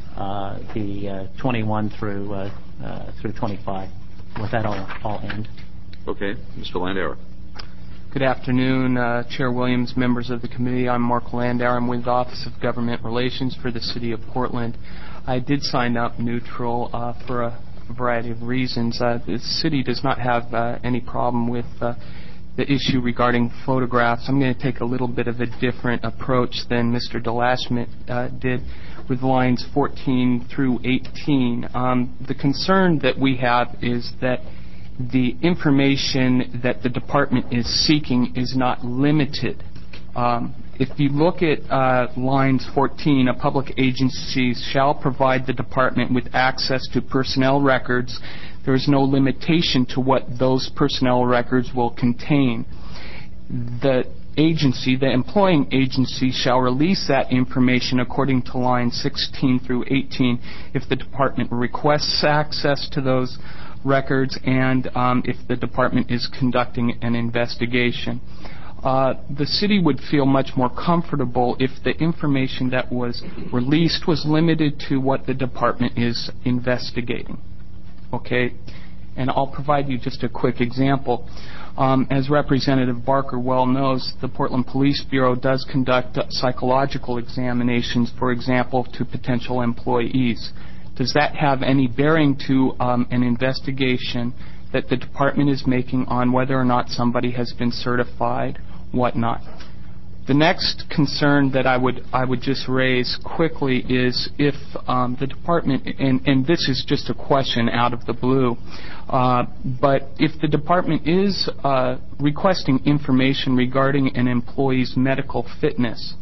the 21 through 25. With that, I'll end. Okay. Mr. Landauer. Good afternoon, Chair Williams, members of the committee. I'm Mark Landauer. I'm with the Office of Government Relations for the City of Portland. I did sign up neutral for a variety of reasons. The city does not have any problem with the issue regarding photographs. I'm going to take a little bit of a different approach than Mr. Delargement did with lines 14 through 18. The concern that we have is that the information that the department is seeking is not limited. If you look at lines 14, a public agency shall provide the department with access to personnel records. There is no limitation to what those personnel records will contain. The agency, the employing agency, shall release that information according to lines 16 through 18 if the department requests access to those records and if the department is conducting an investigation. The city would feel much more comfortable if the information that was released was limited to what the department is investigating. Okay? And I'll provide you just a quick example. As Representative Barker well knows, the Portland Police Bureau does conduct psychological examinations, for example, to potential employees. Does that have any bearing to an investigation that the department is making on whether or not somebody has been certified, whatnot? The next concern that I would just raise quickly is if the department, and this is just a question out of the blue, but if the department is requesting information regarding an employee's medical fitness,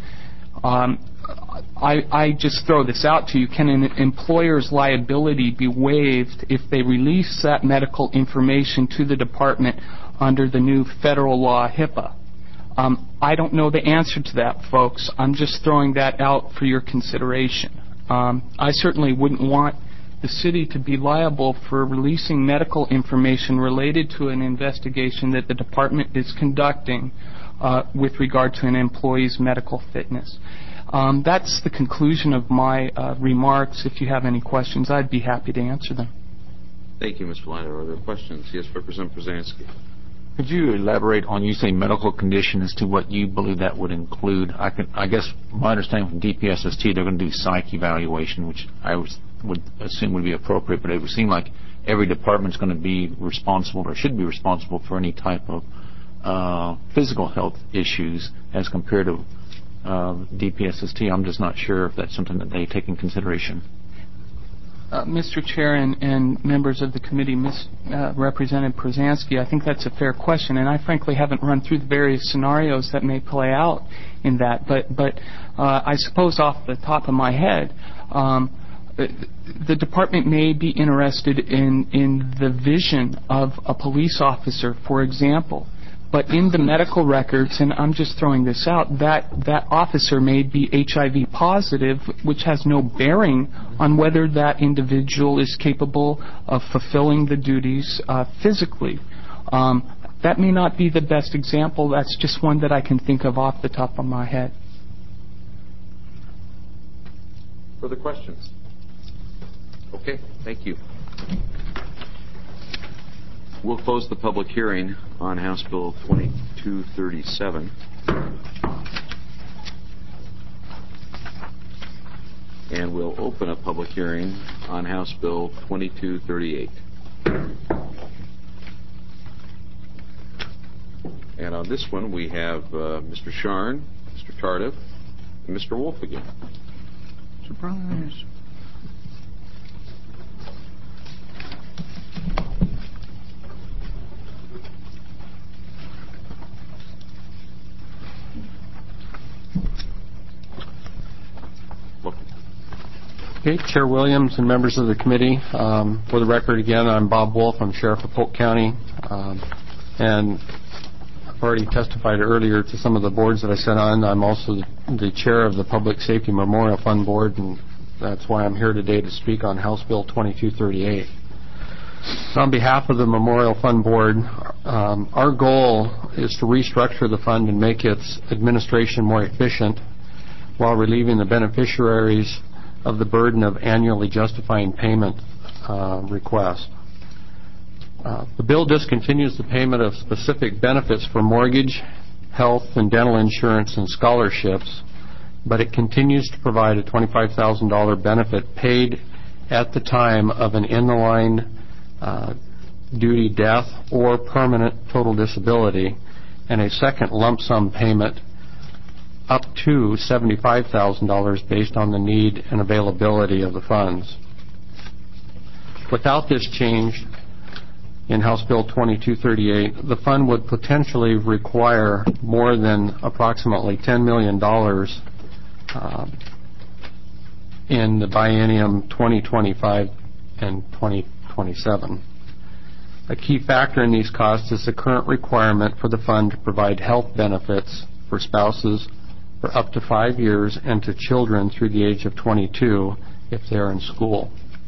I just throw this out to you. Can an employer's liability be waived if they release that medical information to the department under the new federal law, HIPAA? I don't know the answer to that, folks. I'm just throwing that out for your consideration. I certainly wouldn't want the city to be liable for releasing medical information related to an investigation that the department is conducting with regard to an employee's medical fitness. That's the conclusion of my remarks. If you have any questions, I'd be happy to answer them. Thank you, Mr. Landauer. Are there questions? Yes, Representative Brzezinski. Could you elaborate on, you say medical condition, as to what you believe that would include? I guess my understanding from DPSST, they're going to do psych evaluation, which I would assume would be appropriate, but it would seem like every department's going to be responsible or should be responsible for any type of physical health issues as compared to DPSST. I'm just not sure if that's something that they take in consideration. Mr. Chair and members of the committee, Representative Brzezinski, I think that's a fair question, and I frankly haven't run through the various scenarios that may play out in that. But I suppose off the top of my head, the department may be interested in the vision of a police officer, for example. but in the medical records, and I'm just throwing this out, that officer may be HIV positive, which has no bearing on whether that individual is capable of fulfilling the duties physically. That may not be the best example. That's just one that I can think of off the top of my head. Further questions? Okay, thank you. We'll close the public hearing on House Bill 2237. And we'll open a public hearing on House Bill 2238. And on this one, we have Mr. Sharn, Mr. Tardif, and Mr. Wolf again. Surprise. Okay, Chair Williams and members of the committee. For the record, again, I'm Bob Wolf. I'm Sheriff of Polk County. And I've already testified earlier to some of the boards that I sit on. I'm also the chair of the Public Safety Memorial Fund Board, and that's why I'm here today to speak on House Bill 2238. On behalf of the Memorial Fund Board, our goal is to restructure the fund and make its administration more efficient while relieving the beneficiaries of the burden of annually justifying payment requests. The bill discontinues the payment of specific benefits for mortgage, health, and dental insurance and scholarships, but it continues to provide a $25,000 benefit paid at the time of an in-the-line duty death or permanent total disability, and a second lump sum payment up to $75,000 based on the need and availability of the funds. Without this change in House Bill 2238, the fund would potentially require more than approximately $10 million in the biennium 2025 and 2027. A key factor in these costs is the current requirement for the fund to provide health benefits for spouses for up to 5 years and to children through the age of 22 if they are in school.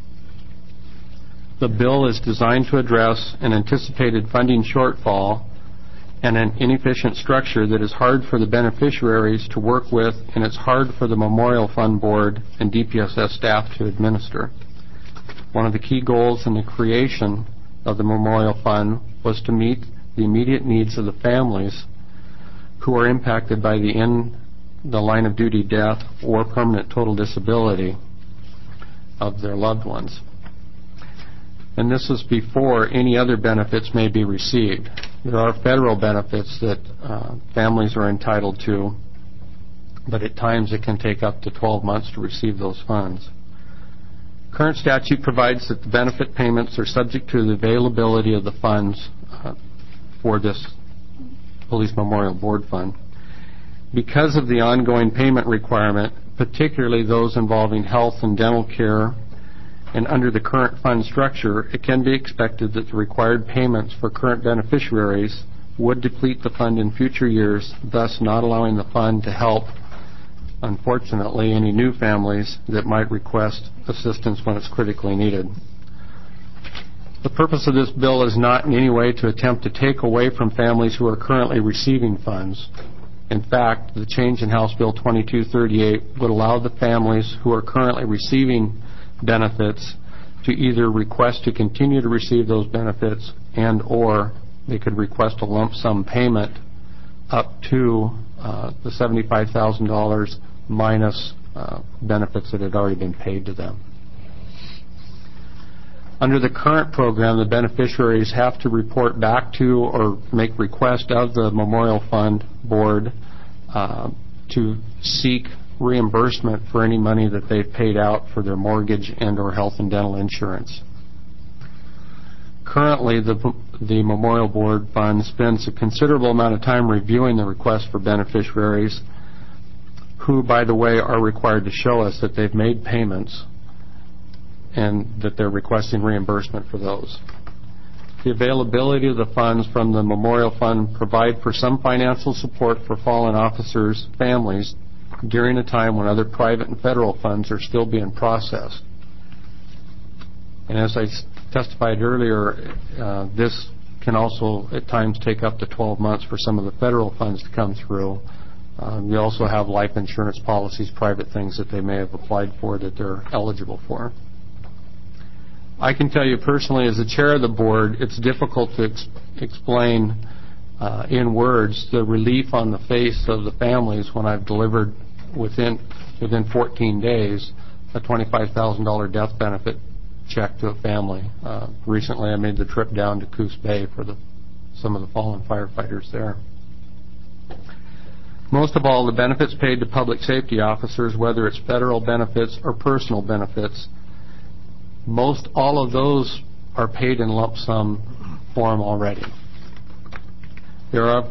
The bill is designed to address an anticipated funding shortfall and an inefficient structure that is hard for the beneficiaries to work with, and it's hard for the Memorial Fund Board and DPSS staff to administer. One of the key goals in the creation of the Memorial Fund was to meet the immediate needs of the families who are impacted by the line of duty death or permanent total disability of their loved ones. And this is before any other benefits may be received. There are federal benefits that families are entitled to, but at times it can take up to 12 months to receive those funds. Current statute provides that the benefit payments are subject to the availability of the funds for this Police Memorial Board Fund. Because of the ongoing payment requirement, particularly those involving health and dental care, and under the current fund structure, it can be expected that the required payments for current beneficiaries would deplete the fund in future years, thus not allowing the fund to help, unfortunately, any new families that might request assistance when it's critically needed. The purpose of this bill is not in any way to attempt to take away from families who are currently receiving funds. In fact, the change in House Bill 2238 would allow the families who are currently receiving benefits to either request to continue to receive those benefits and or they could request a lump sum payment up to the $75,000 minus benefits that had already been paid to them. Under the current program, the beneficiaries have to report back to or make request of the Memorial Fund Board to seek reimbursement for any money that they've paid out for their mortgage and or health and dental insurance. Currently, the Memorial Board Fund spends a considerable amount of time reviewing the requests for beneficiaries who, by the way, are required to show us that they've made payments and that they're requesting reimbursement for those. The availability of the funds from the Memorial Fund provide for some financial support for fallen officers' families during a time when other private and federal funds are still being processed. And as I testified earlier, this can also at times take up to 12 months for some of the federal funds to come through. We also have life insurance policies, private things that they may have applied for that they're eligible for. I can tell you personally, as the chair of the board, it's difficult to explain in words the relief on the face of the families when I've delivered within 14 days a $25,000 death benefit check to a family. Recently, I made the trip down to Coos Bay for some of the fallen firefighters there. Most of all, the benefits paid to public safety officers, whether it's federal benefits or personal benefits, most all of those are paid in lump sum form already. There are,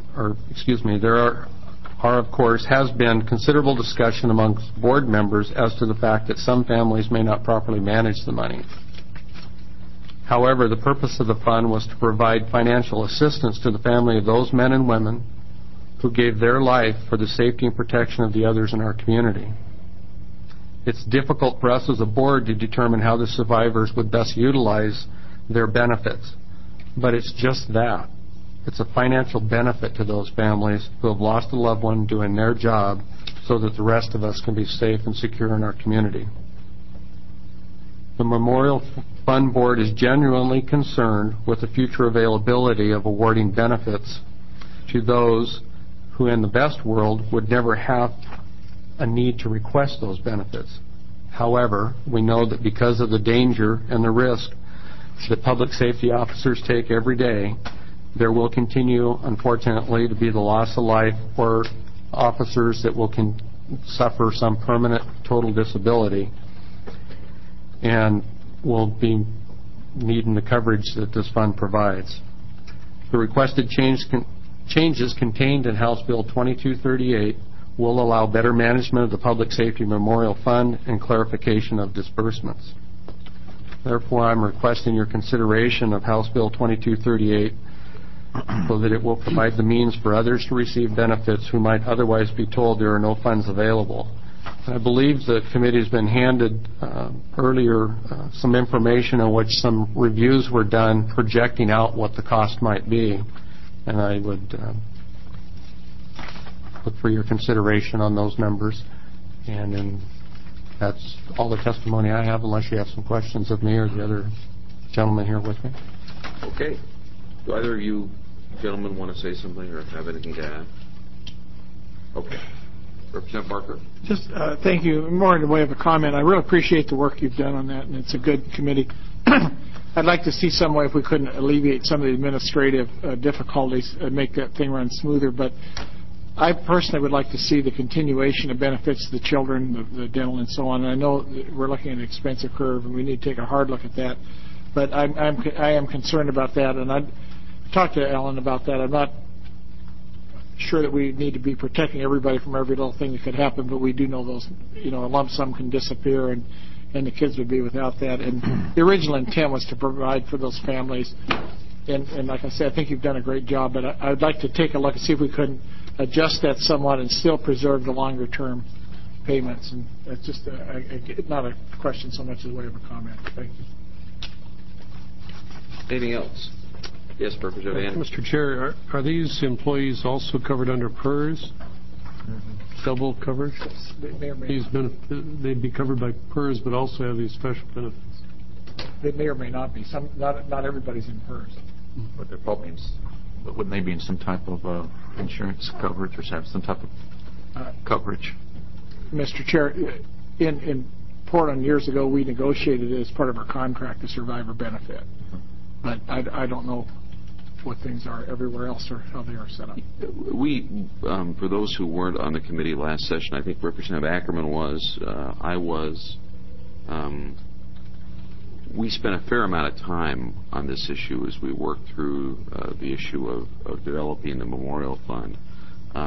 of course, has been considerable discussion amongst board members as to the fact that some families may not properly manage the money. However, the purpose of the fund was to provide financial assistance to the family of those men and women who gave their life for the safety and protection of the others in our community. It's difficult for us as a board to determine how the survivors would best utilize their benefits, but it's just that. It's a financial benefit to those families who have lost a loved one doing their job so that the rest of us can be safe and secure in our community. The Memorial Fund Board is genuinely concerned with the future availability of awarding benefits to those who in the best world would never have a need to request those benefits. However, we know that because of the danger and the risk that public safety officers take every day, there will continue, unfortunately, to be the loss of life or officers that will suffer some permanent total disability and will be needing the coverage that this fund provides. The requested changes contained in House Bill 2238 will allow better management of the Public Safety Memorial Fund and clarification of disbursements. Therefore, I'm requesting your consideration of House Bill 2238 so that it will provide the means for others to receive benefits who might otherwise be told there are no funds available. I believe the committee has been handed earlier some information on which some reviews were done projecting out what the cost might be, and I would look for your consideration on those numbers. And then that's all the testimony I have, unless you have some questions of me or the other gentleman here with me. Okay. Do either of you gentlemen want to say something or have anything to add? Okay. Representative Barker. Just thank you. More in the way of a comment, I really appreciate the work you've done on that, and it's a good committee. I'd like to see some way if we couldn't alleviate some of the administrative difficulties and make that thing run smoother. But I personally would like to see the continuation of benefits to the children, the dental and so on. And I know that we're looking at an expensive curve, and we need to take a hard look at that. But I am concerned about that, and I talked to Ellen about that. I'm not sure that we need to be protecting everybody from every little thing that could happen, but we do know those, a lump sum can disappear, and the kids would be without that. And the original intent was to provide for those families. And like I said, I think you've done a great job, but I would like to take a look and see if we couldn't adjust that somewhat and still preserve the longer-term payments. And that's just not a question so much as a way of a comment. Thank you. Anything else? Yes, Representative Anderson. Mr. Chair, are these employees also covered under PERS? Double coverage? They may or may not. They'd be covered by PERS, but also have these special benefits. They may or may not be. Not everybody's in PERS. But they're probably wouldn't they be in some type of insurance coverage or have some type of coverage? Mr. Chair, in Portland years ago, we negotiated it as part of our contract, a survivor benefit. But I don't know what things are everywhere else or how they are set up. We, for those who weren't on the committee last session, I think Representative Ackerman was, I was. We spent a fair amount of time on this issue as we worked through the issue of developing the Memorial Fund,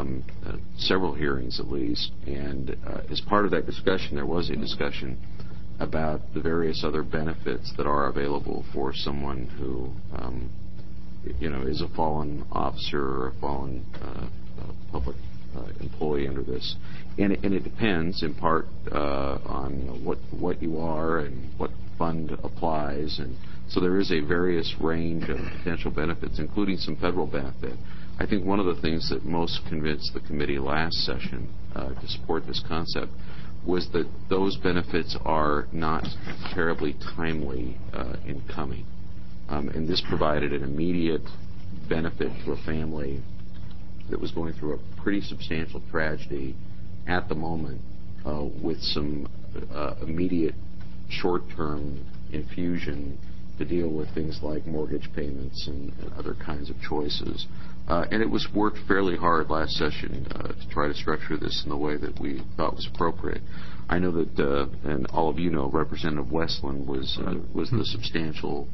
several hearings at least. And as part of that discussion, there was a discussion about the various other benefits that are available for someone who, is a fallen officer or a fallen public employee under this. And it depends in part on what you are and what fund applies. And so there is a various range of potential benefits, including some federal benefit. I think one of the things that most convinced the committee last session to support this concept was that those benefits are not terribly timely in coming. And this provided an immediate benefit to a family that was going through a pretty substantial tragedy at the moment with some immediate short-term infusion to deal with things like mortgage payments and other kinds of choices. And it was worked fairly hard last session to try to structure this in the way that we thought was appropriate. I know that, and all of you know, Representative Westland was the substantial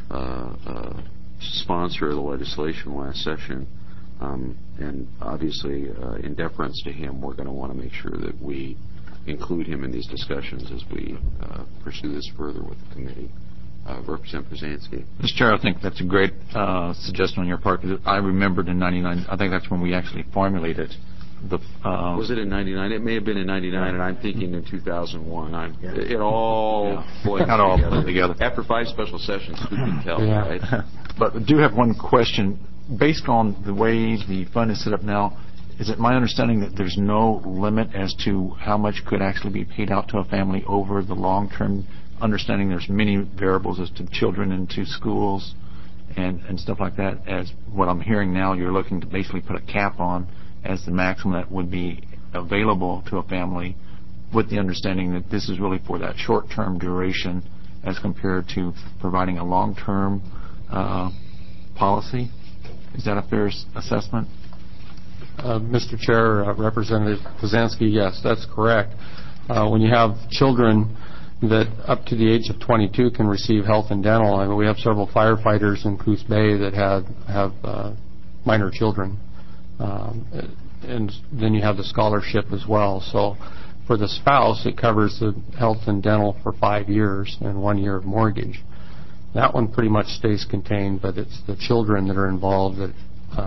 sponsor of the legislation last session. And obviously, in deference to him, we're going to want to make sure that we include him in these discussions as we pursue this further with the committee. Representative Brzezinski. Mr. Chair, I think that's a great suggestion on your part. I remembered in '99. I think that's when we actually formulated the. Was it in '99? It may have been in '99, and I'm thinking in 2001. It all blends together. After 5 special sessions, who can tell, right? But I do have one question. Based on the way the fund is set up now, is it my understanding that there's no limit as to how much could actually be paid out to a family over the long term? Understanding there's many variables as to children into schools and stuff like that. As what I'm hearing now, you're looking to basically put a cap on as the maximum that would be available to a family, with the understanding that this is really for that short-term duration as compared to providing a long-term policy. Is that a fair assessment? Mr. Chair, Representative Brzezinski, yes, that's correct. When you have children that up to the age of 22 can receive health and dental. I mean, we have several firefighters in Coos Bay that have minor children. And then you have the scholarship as well. So for the spouse, it covers the health and dental for 5 years and 1 year of mortgage. That one pretty much stays contained, but it's the children that are involved that,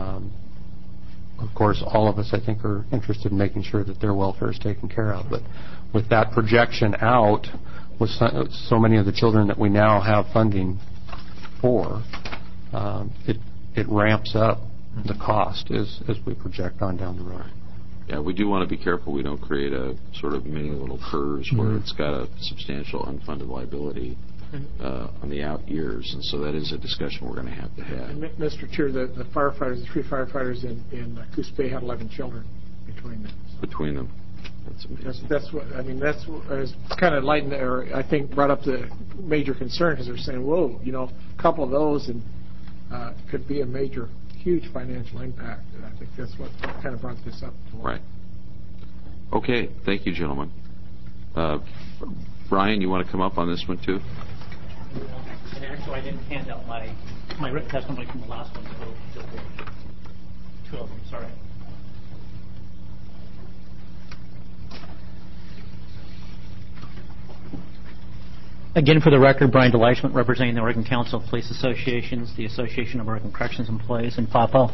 of course, all of us, I think, are interested in making sure that their welfare is taken care of. But with that projection out, with so many of the children that we now have funding for, it ramps up the cost as we project on down the road. Yeah, we do want to be careful we don't create a sort of mini little PERS where it's got a substantial unfunded liability on the out years, and so that is a discussion we're going to have. And Mr. Chair, the firefighters, the 3 firefighters in Coos Bay had 11 children between them. Between them. That's amazing. That's what I mean. That's kind of lightened, or I think brought up the major concern because they're saying, "Whoa, a couple of those and could be a major, huge financial impact." And I think that's what kind of brought this up. Right. Okay. Thank you, gentlemen. Brian, you want to come up on this one too? And actually, I didn't hand out my written testimony from the last one, so just 2 of them. Sorry. Again, for the record, Brian DeLeichman, representing the Oregon Council of Police Associations, the Association of Oregon Corrections Employees, and FAPO.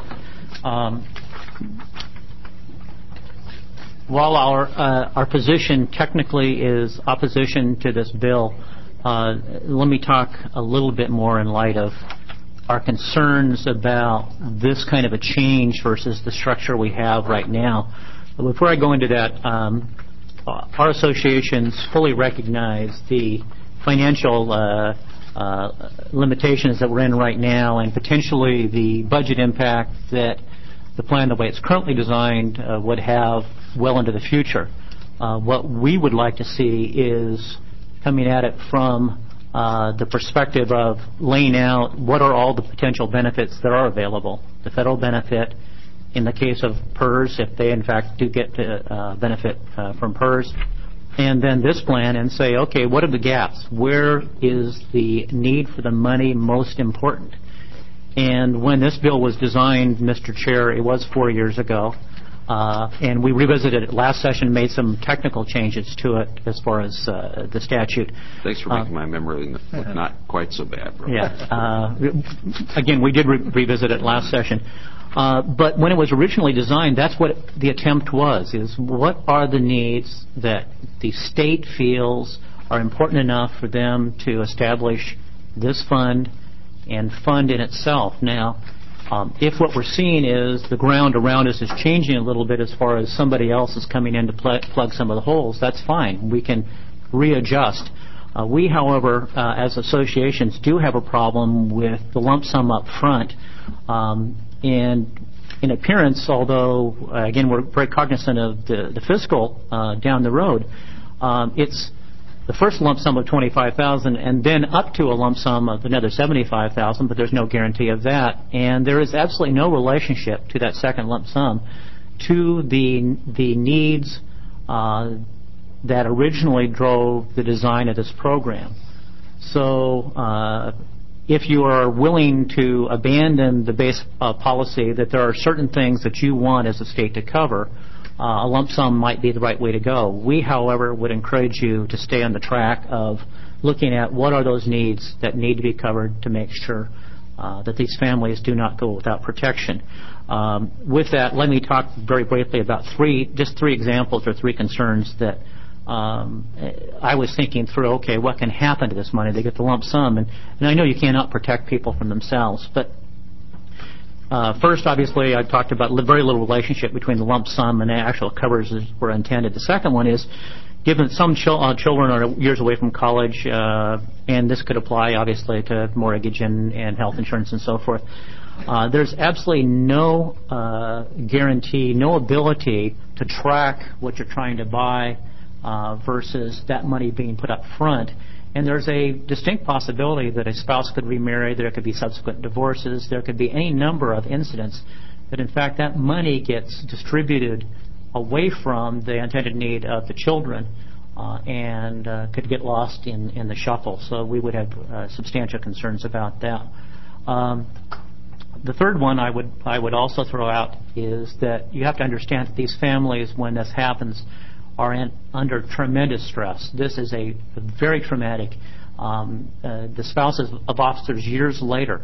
While our position technically is opposition to this bill, let me talk a little bit more in light of our concerns about this kind of a change versus the structure we have right now. But before I go into that, our associations fully recognize the financial limitations that we're in right now, and potentially the budget impact that the plan, the way it's currently designed, would have well into the future. What we would like to see is coming at it from the perspective of laying out what are all the potential benefits that are available. The federal benefit in the case of PERS, if they in fact do get to benefit from PERS, and then this plan, and say, okay, what are the gaps? Where is the need for the money most important? And when this bill was designed, Mr. Chair, it was 4 years ago. And we revisited it last session, made some technical changes to it as far as the statute. Thanks for making my memory look not quite so bad, bro. Yeah. Again, we did revisit it last session. But when it was originally designed, that's what the attempt was, is what are the needs that the state feels are important enough for them to establish this fund and fund in itself. Now, if what we're seeing is the ground around us is changing a little bit as far as somebody else is coming in to plug some of the holes, that's fine. We can readjust. We, however, as associations, do have a problem with the lump sum up front. And in appearance, although, again, we're very cognizant of the fiscal down the road, it's the first lump sum of $25,000 and then up to a lump sum of another $75,000, but there's no guarantee of that. And there is absolutely no relationship to that second lump sum to the needs that originally drove the design of this program. So if you are willing to abandon the base policy that there are certain things that you want as a state to cover, a lump sum might be the right way to go. We, however, would encourage you to stay on the track of looking at what are those needs that need to be covered to make sure that these families do not go without protection. With that, let me talk very briefly about three examples or three concerns that I was thinking through, okay, what can happen to this money? They get the lump sum, and I know you cannot protect people from themselves, but first, obviously, I talked about very little relationship between the lump sum and the actual covers that were intended. The second one is, given that some children are years away from college, and this could apply, obviously, to mortgage and health insurance and so forth, there's absolutely no guarantee, no ability to track what you're trying to buy versus that money being put up front. And there's a distinct possibility that a spouse could remarry, there could be subsequent divorces, there could be any number of incidents that, in fact, that money gets distributed away from the intended need of the children and could get lost in the shuffle. So we would have substantial concerns about that. The third one I would also throw out is that you have to understand that these families, when this happens, are under tremendous stress. This is a very traumatic. The spouses of officers years later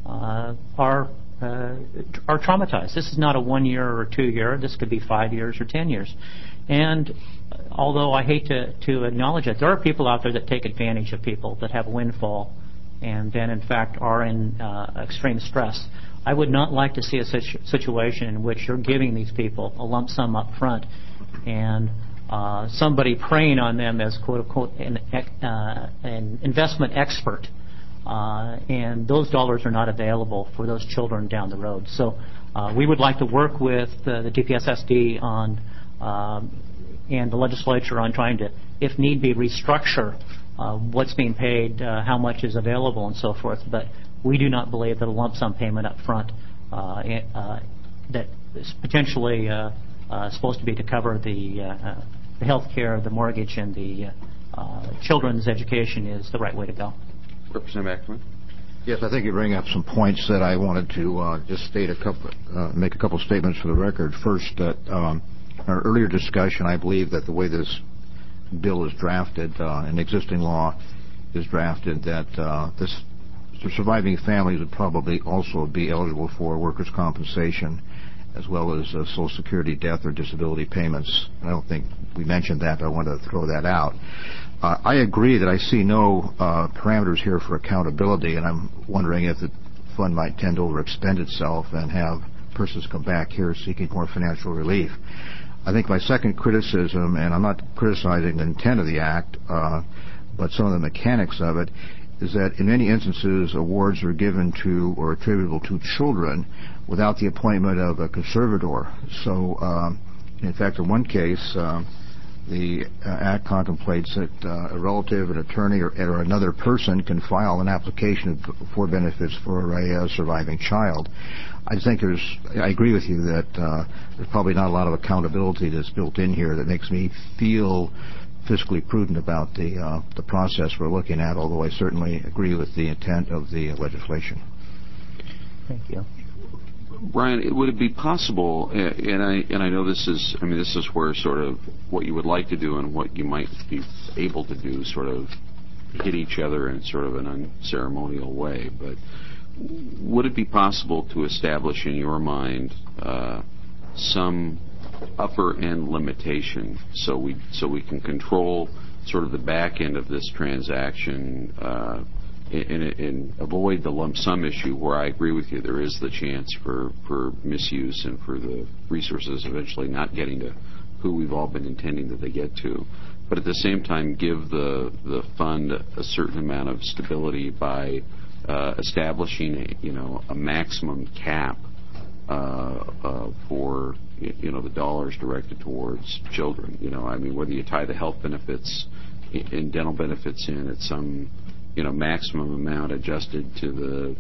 are traumatized. This is not a 1 year or 2 year. This could be 5 years or 10 years. And although I hate to acknowledge it, there are people out there that take advantage of people that have a windfall and then, in fact, are in extreme stress. I would not like to see a situation in which you're giving these people a lump sum up front and somebody preying on them as, quote unquote, an investment expert, and those dollars are not available for those children down the road. So we would like to work with the DPSSD on and the legislature on trying to, if need be, restructure what's being paid, how much is available, and so forth. But we do not believe that a lump sum payment up front that is potentially supposed to be to cover the health care, the mortgage, and the children's education is the right way to go. Representative Ackerman? Yes, I think you bring up some points that I wanted to just state make a couple statements for the record. First, that in our earlier discussion, I believe that the way this bill is drafted, an existing law is drafted, that the surviving families would probably also be eligible for workers' compensation as well as Social Security death or disability payments. I don't think we mentioned that, but I wanted to throw that out. I agree that I see no parameters here for accountability, and I'm wondering if the fund might tend to overexpend itself and have persons come back here seeking more financial relief. I think my second criticism, and I'm not criticizing the intent of the Act, but some of the mechanics of it, is that in many instances awards are given to or attributable to children without the appointment of a conservator. So, in fact, in one case, the Act contemplates that a relative, an attorney, or another person can file an application for benefits for a surviving child. I agree with you that there's probably not a lot of accountability that's built in here that makes me feel fiscally prudent about the process we're looking at, although I certainly agree with the intent of the legislation. Thank you. Brian, would it be possible, and I know this is where sort of what you would like to do and what you might be able to do sort of hit each other in sort of an unceremonial way, but would it be possible to establish in your mind some upper end limitation so we can control sort of the back end of this transaction and avoid the lump sum issue where I agree with you, there is the chance for misuse and for the resources eventually not getting to who we've all been intending that they get to. But at the same time, give the fund a certain amount of stability by establishing a maximum cap for the dollars directed towards children. Whether you tie the health benefits and dental benefits in at some maximum amount adjusted to the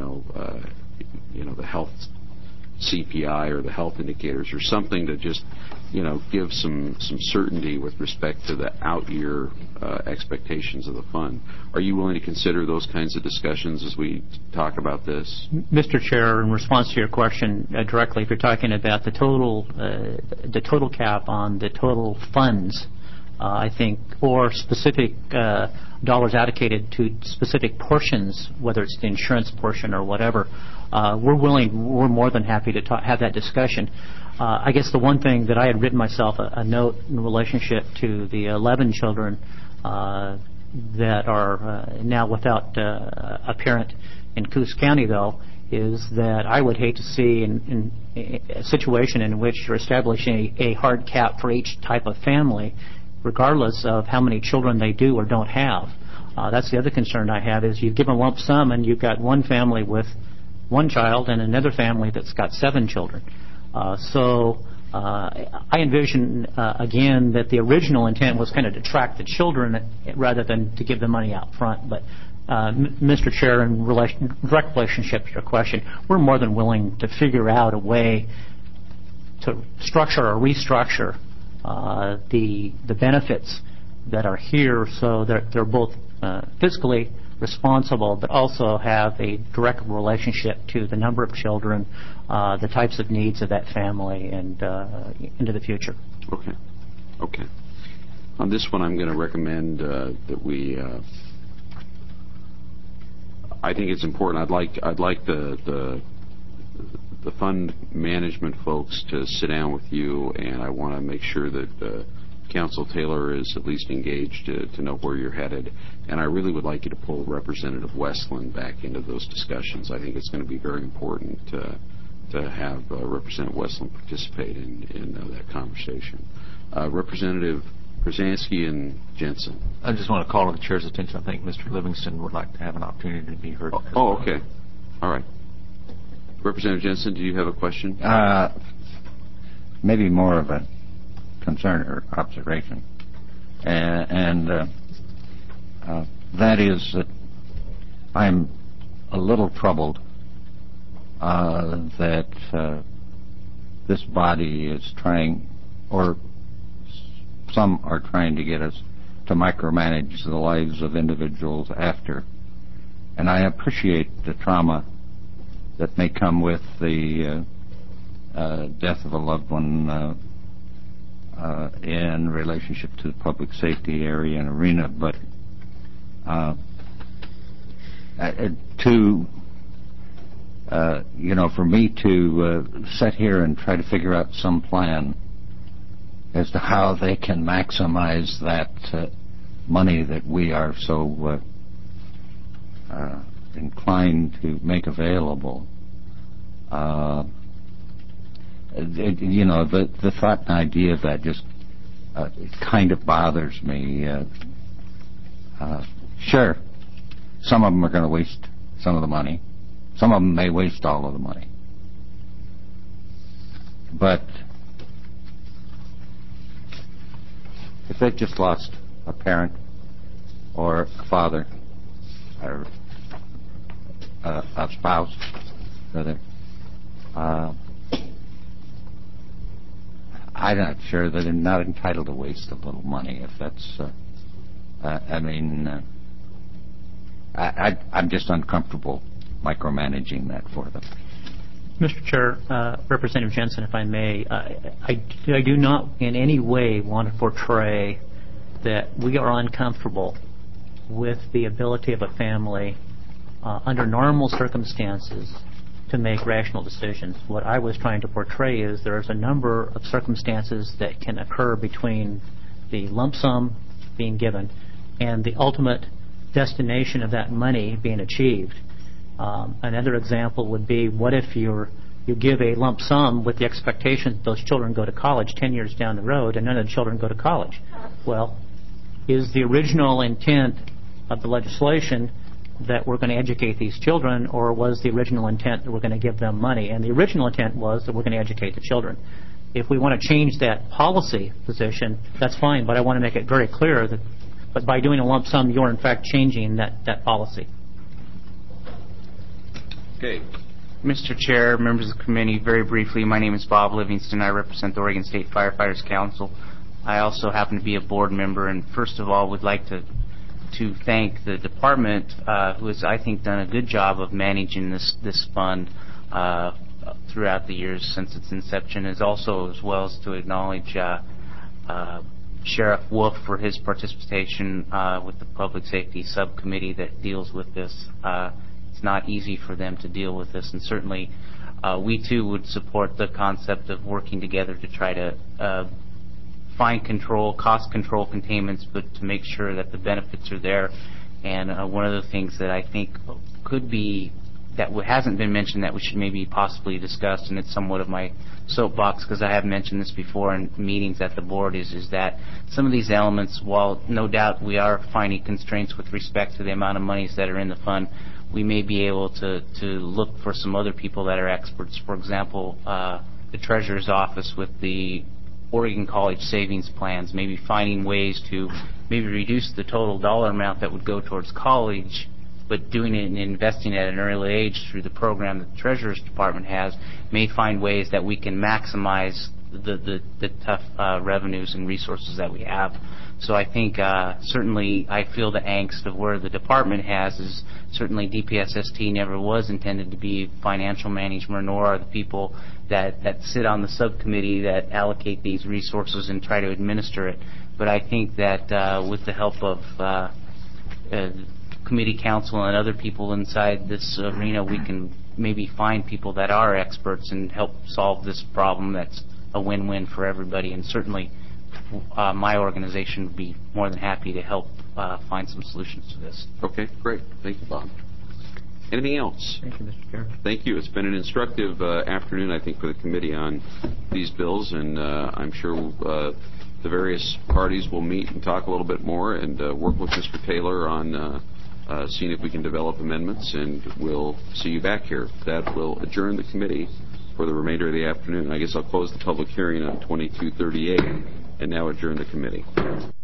the health CPI or the health indicators or something to just give some certainty with respect to the out year expectations of the fund. Are you willing to consider those kinds of discussions as we talk about this? Mr. Chair, in response to your question directly, if you're talking about the total cap on the total funds, I think, or specific dollars allocated to specific portions, whether it's the insurance portion or whatever, we're more than happy to have that discussion. I guess the one thing that I had written myself a note in relationship to the 11 children that are now without a parent in Coos County, though, is that I would hate to see in a situation in which you're establishing a hard cap for each type of family, regardless of how many children they do or don't have. That's the other concern I have, is you've given a lump sum and you've got one family with one child and another family that's got 7 children. I envision, again, that the original intent was kind of to track the children rather than to give the money out front. But, Mr. Chair, in direct relationship to your question, we're more than willing to figure out a way to structure or restructure the benefits that are here so that they're both fiscally responsible but also have a direct relationship to the number of children, the types of needs of that family, and into the future. Okay. On this one, I'm going to recommend that we. I think it's important. I'd like the fund management folks to sit down with you, and I want to make sure that Council Taylor is at least engaged to know where you're headed. And I really would like you to pull Representative Westland back into those discussions. I think it's going to be very important to have Representative Westland participate in that conversation. Representative Brzezinski and Jensen. I just want to call to the Chair's attention. I think Mr. Livingston would like to have an opportunity to be heard. Okay. All right. Representative Jensen, do you have a question? Maybe more of a concern or observation. And that is that I'm a little troubled that this body is trying, or some are trying to get us to micromanage the lives of individuals after. And I appreciate the trauma that may come with the death of a loved one in relationship to the public safety area and arena, but for me to sit here and try to figure out some plan as to how they can maximize that money that we are so inclined to make available. The thought and idea of that just it kind of bothers me. Sure, some of them are going to waste some of the money. Some of them may waste all of the money. But if they've just lost a parent or a father or a spouse, rather, I'm not sure that they're not entitled to waste a little money. If that's, I'm just uncomfortable micromanaging that for them. Mr. Chair, Representative Jensen, if I may, I do not in any way want to portray that we are uncomfortable with the ability of a family under normal circumstances to make rational decisions. What I was trying to portray is there's a number of circumstances that can occur between the lump sum being given and the ultimate destination of that money being achieved. Another example would be, what if you give a lump sum with the expectation that those children go to college 10 years down the road and none of the children go to college? Well, is the original intent of the legislation that we're going to educate these children, or was the original intent that we're going to give them money? And the original intent was that we're going to educate the children. If we want to change that policy position, that's fine, but I want to make it very clear that but by doing a lump sum, you're in fact changing that policy. Okay. Mr. Chair, members of the committee, very briefly, my name is Bob Livingston. I represent the Oregon State Firefighters Council. I also happen to be a board member, and first of all would like to thank the department, who has, I think, done a good job of managing this fund throughout the years since its inception, as well as to acknowledge Sheriff Wolf for his participation with the Public Safety Subcommittee that deals with this. It's not easy for them to deal with this, and certainly we too would support the concept of working together to try to find cost control containments, but to make sure that the benefits are there. And one of the things that I think could be, that hasn't been mentioned, that we should maybe possibly discuss, and it's somewhat of my soapbox because I have mentioned this before in meetings at the board, is that some of these elements, while no doubt we are finding constraints with respect to the amount of monies that are in the fund, we may be able to look for some other people that are experts. For example, the Treasurer's Office with the Oregon College Savings Plans, maybe finding ways to maybe reduce the total dollar amount that would go towards college, but doing it and investing at an early age through the program that the Treasurer's Department has, may find ways that we can maximize the tough revenues and resources that we have. So I think certainly I feel the angst of where the department has is certainly DPSST never was intended to be financial management, nor are the people that sit on the subcommittee that allocate these resources and try to administer it. But I think that with the help of committee counsel and other people inside this arena, we can maybe find people that are experts and help solve this problem that's a win-win for everybody. And certainly my organization would be more than happy to help find some solutions to this. Okay, great. Thank you, Bob. Anything else? Thank you, Mr. Chair. Thank you. It's been an instructive afternoon, I think, for the committee on these bills, and I'm sure the various parties will meet and talk a little bit more and work with Mr. Taylor on seeing if we can develop amendments, and we'll see you back here. That will adjourn the committee for the remainder of the afternoon. I guess I'll close the public hearing on 2238 and now adjourn the committee.